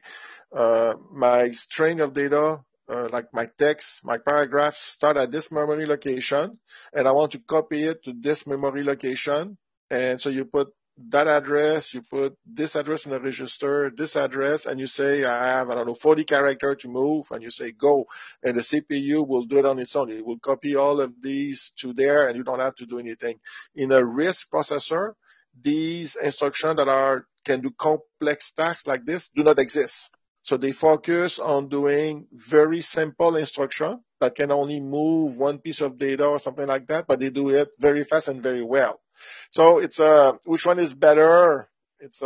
my string of data, like my text, my paragraphs start at this memory location, and I want to copy it to this memory location. And so you put that address, you put this address in the register, this address, and you say, I have, 40 characters to move, and you say go, and the CPU will do it on its own. It will copy all of these to there, and you don't have to do anything. In a RISC processor, these instructions that can do complex tasks like this do not exist. So they focus on doing very simple instruction that can only move one piece of data or something like that, but they do it very fast and very well. So it's which one is better? It's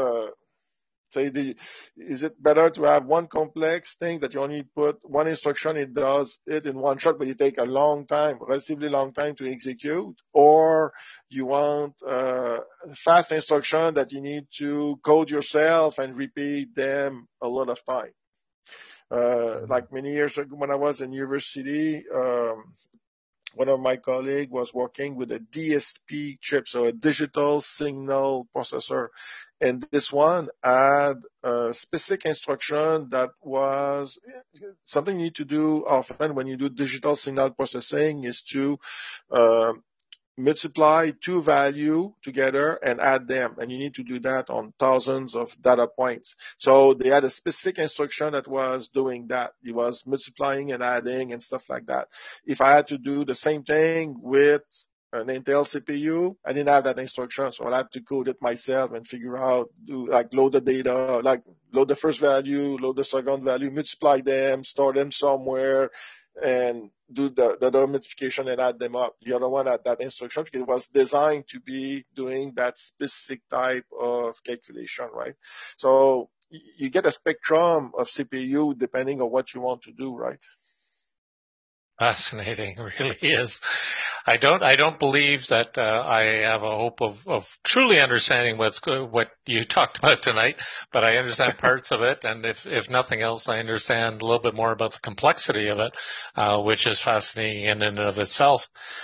is it better to have one complex thing that you only put one instruction, it does it in one shot, but it take a long time, relatively long time to execute, or you want fast instruction that you need to code yourself and repeat them a lot of time. Like many years ago when I was in university, one of my colleagues was working with a DSP chip, so a digital signal processor. And this one had a specific instruction that was something you need to do often when you do digital signal processing is to multiply two values together and add them. And you need to do that on thousands of data points. So they had a specific instruction that was doing that. It was multiplying and adding and stuff like that. If I had to do the same thing with an Intel CPU, I didn't have that instruction, so I had to code it myself and figure out, load the data, load the first value, load the second value, multiply them, store them somewhere, and do the other multiplication and add them up. The other one had that instruction because it was designed to be doing that specific type of calculation, right? So you get a spectrum of CPU depending on what you want to do, right? Fascinating, it really is. I don't believe that I have a hope of truly understanding what you talked about tonight, but I understand parts of it, and if nothing else, I understand a little bit more about the complexity of it, which is fascinating in and of itself.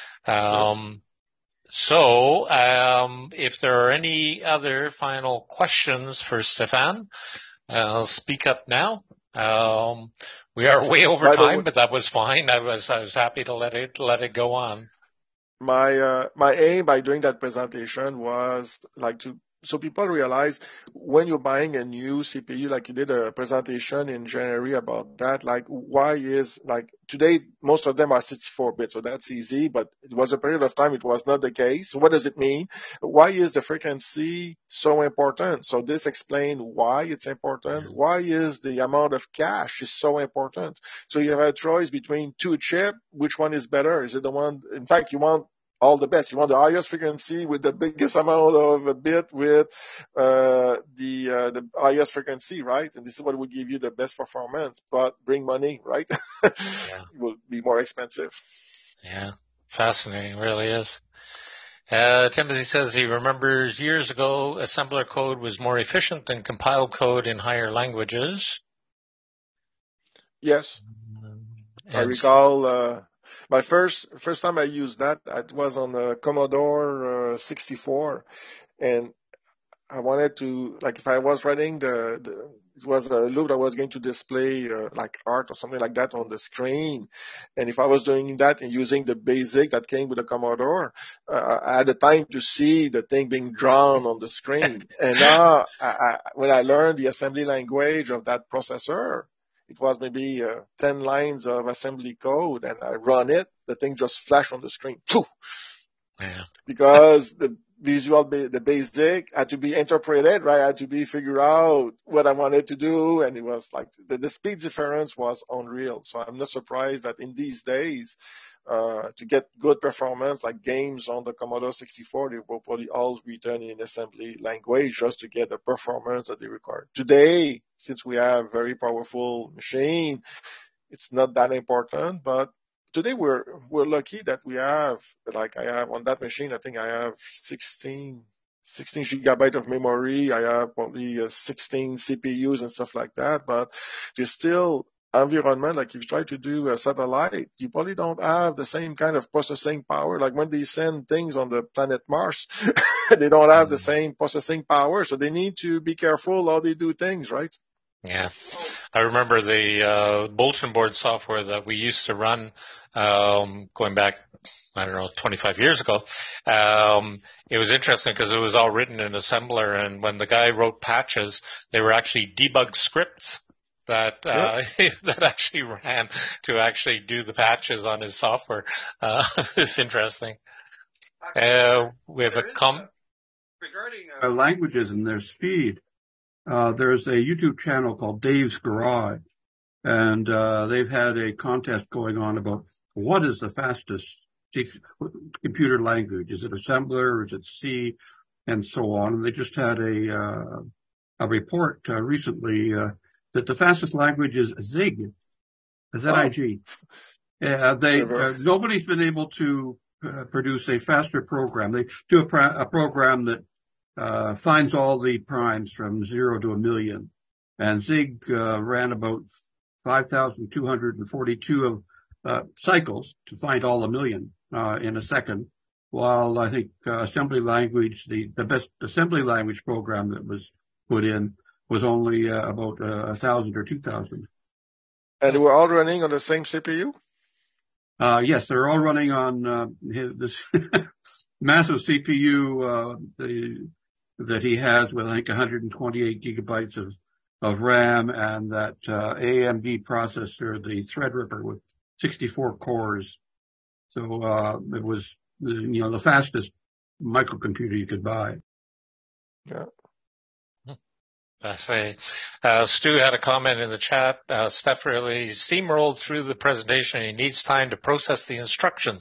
So, if there are any other final questions for Stéphane, I'll speak up now. We are way over time, but that was fine. I was happy to let it go on. My aim by doing that presentation was so people realize when you're buying a new CPU, like you did a presentation in January about that, why is, today, most of them are 64-bit, so that's easy, but it was a period of time it was not the case. So what does it mean? Why is the frequency so important? So this explains why it's important. Why is the amount of cache is so important? So you have a choice between two chips. Which one is better? Is it the one, in fact, you want all the best. You want the highest frequency with the biggest amount of a bit with the highest frequency, right? And this is what will give you the best performance, but bring money, right? Yeah. It will be more expensive. Yeah, fascinating, really is. Timothy says he remembers years ago assembler code was more efficient than compiled code in higher languages. Yes. I recall my first time I used that, it was on the Commodore 64, and I wanted to, like, if I was writing it was a loop that was going to display like art or something like that on the screen, and if I was doing that and using the BASIC that came with the Commodore, I had the time to see the thing being drawn on the screen. And now, when I learned the assembly language of that processor, it was maybe 10 lines of assembly code, and I run it, the thing just flashed on the screen. Poof! Yeah. Because the BASIC had to be interpreted, right? I had to be figure out what I wanted to do, and it was like the speed difference was unreal. So I'm not surprised that in these days, to get good performance, like games on the Commodore 64, they will probably all written in assembly language just to get the performance that they require. Today, since we have very powerful machine, it's not that important, but today we're lucky that we have, like I have on that machine, I think I have 16 gigabyte of memory. I have probably 16 CPUs and stuff like that, but there's still environment, like if you try to do a satellite, you probably don't have the same kind of processing power. Like when they send things on the planet Mars, they don't have the same processing power, so they need to be careful how they do things, right? Yeah. I remember the bulletin board software that we used to run going back, I don't know, 25 years ago. It was interesting because it was all written in assembler, and when the guy wrote patches, they were actually debug scripts that that actually ran to actually do the patches on his software. It's interesting. We have a comment regarding languages and their speed. There's a YouTube channel called Dave's Garage, and they've had a contest going on about what is the fastest computer language. Is it assembler? Or is it C? And so on. And they just had a report recently that the fastest language is Zig, Z-I-G. Nobody's been able to produce a faster program. They do a program that finds all the primes from 0 to 1,000,000. And Zig ran about 5,242 cycles to find all 1,000,000 in a second, while I think assembly language, the best assembly language program that was put in was only about 1,000 or 2,000. And they were all running on the same CPU? Yes, they're all running on this massive CPU that he has with, I think, 128 gigabytes of RAM, and that AMD processor, the Threadripper, with 64 cores. So it was the fastest microcomputer you could buy. Yeah. I say, Stu had a comment in the chat. Steph really steamrolled through the presentation. He needs time to process the instructions.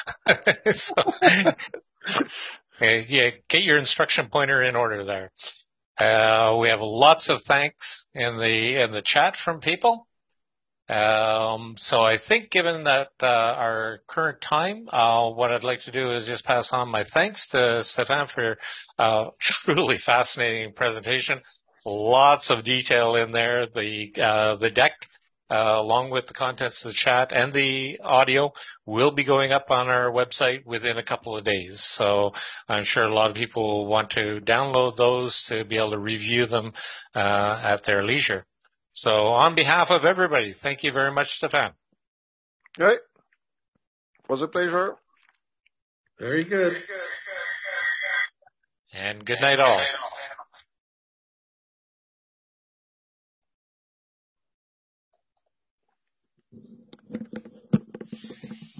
Get your instruction pointer in order there. We have lots of thanks in the chat from people. So I think, given that our current time, what I'd like to do is just pass on my thanks to Stefan for a truly fascinating presentation. Lots of detail in there. The deck, along with the contents of the chat and the audio, will be going up on our website within a couple of days. So I'm sure a lot of people will want to download those to be able to review them at their leisure. So on behalf of everybody, thank you very much, Stefan. Okay. It was a pleasure. Very good. And good night all.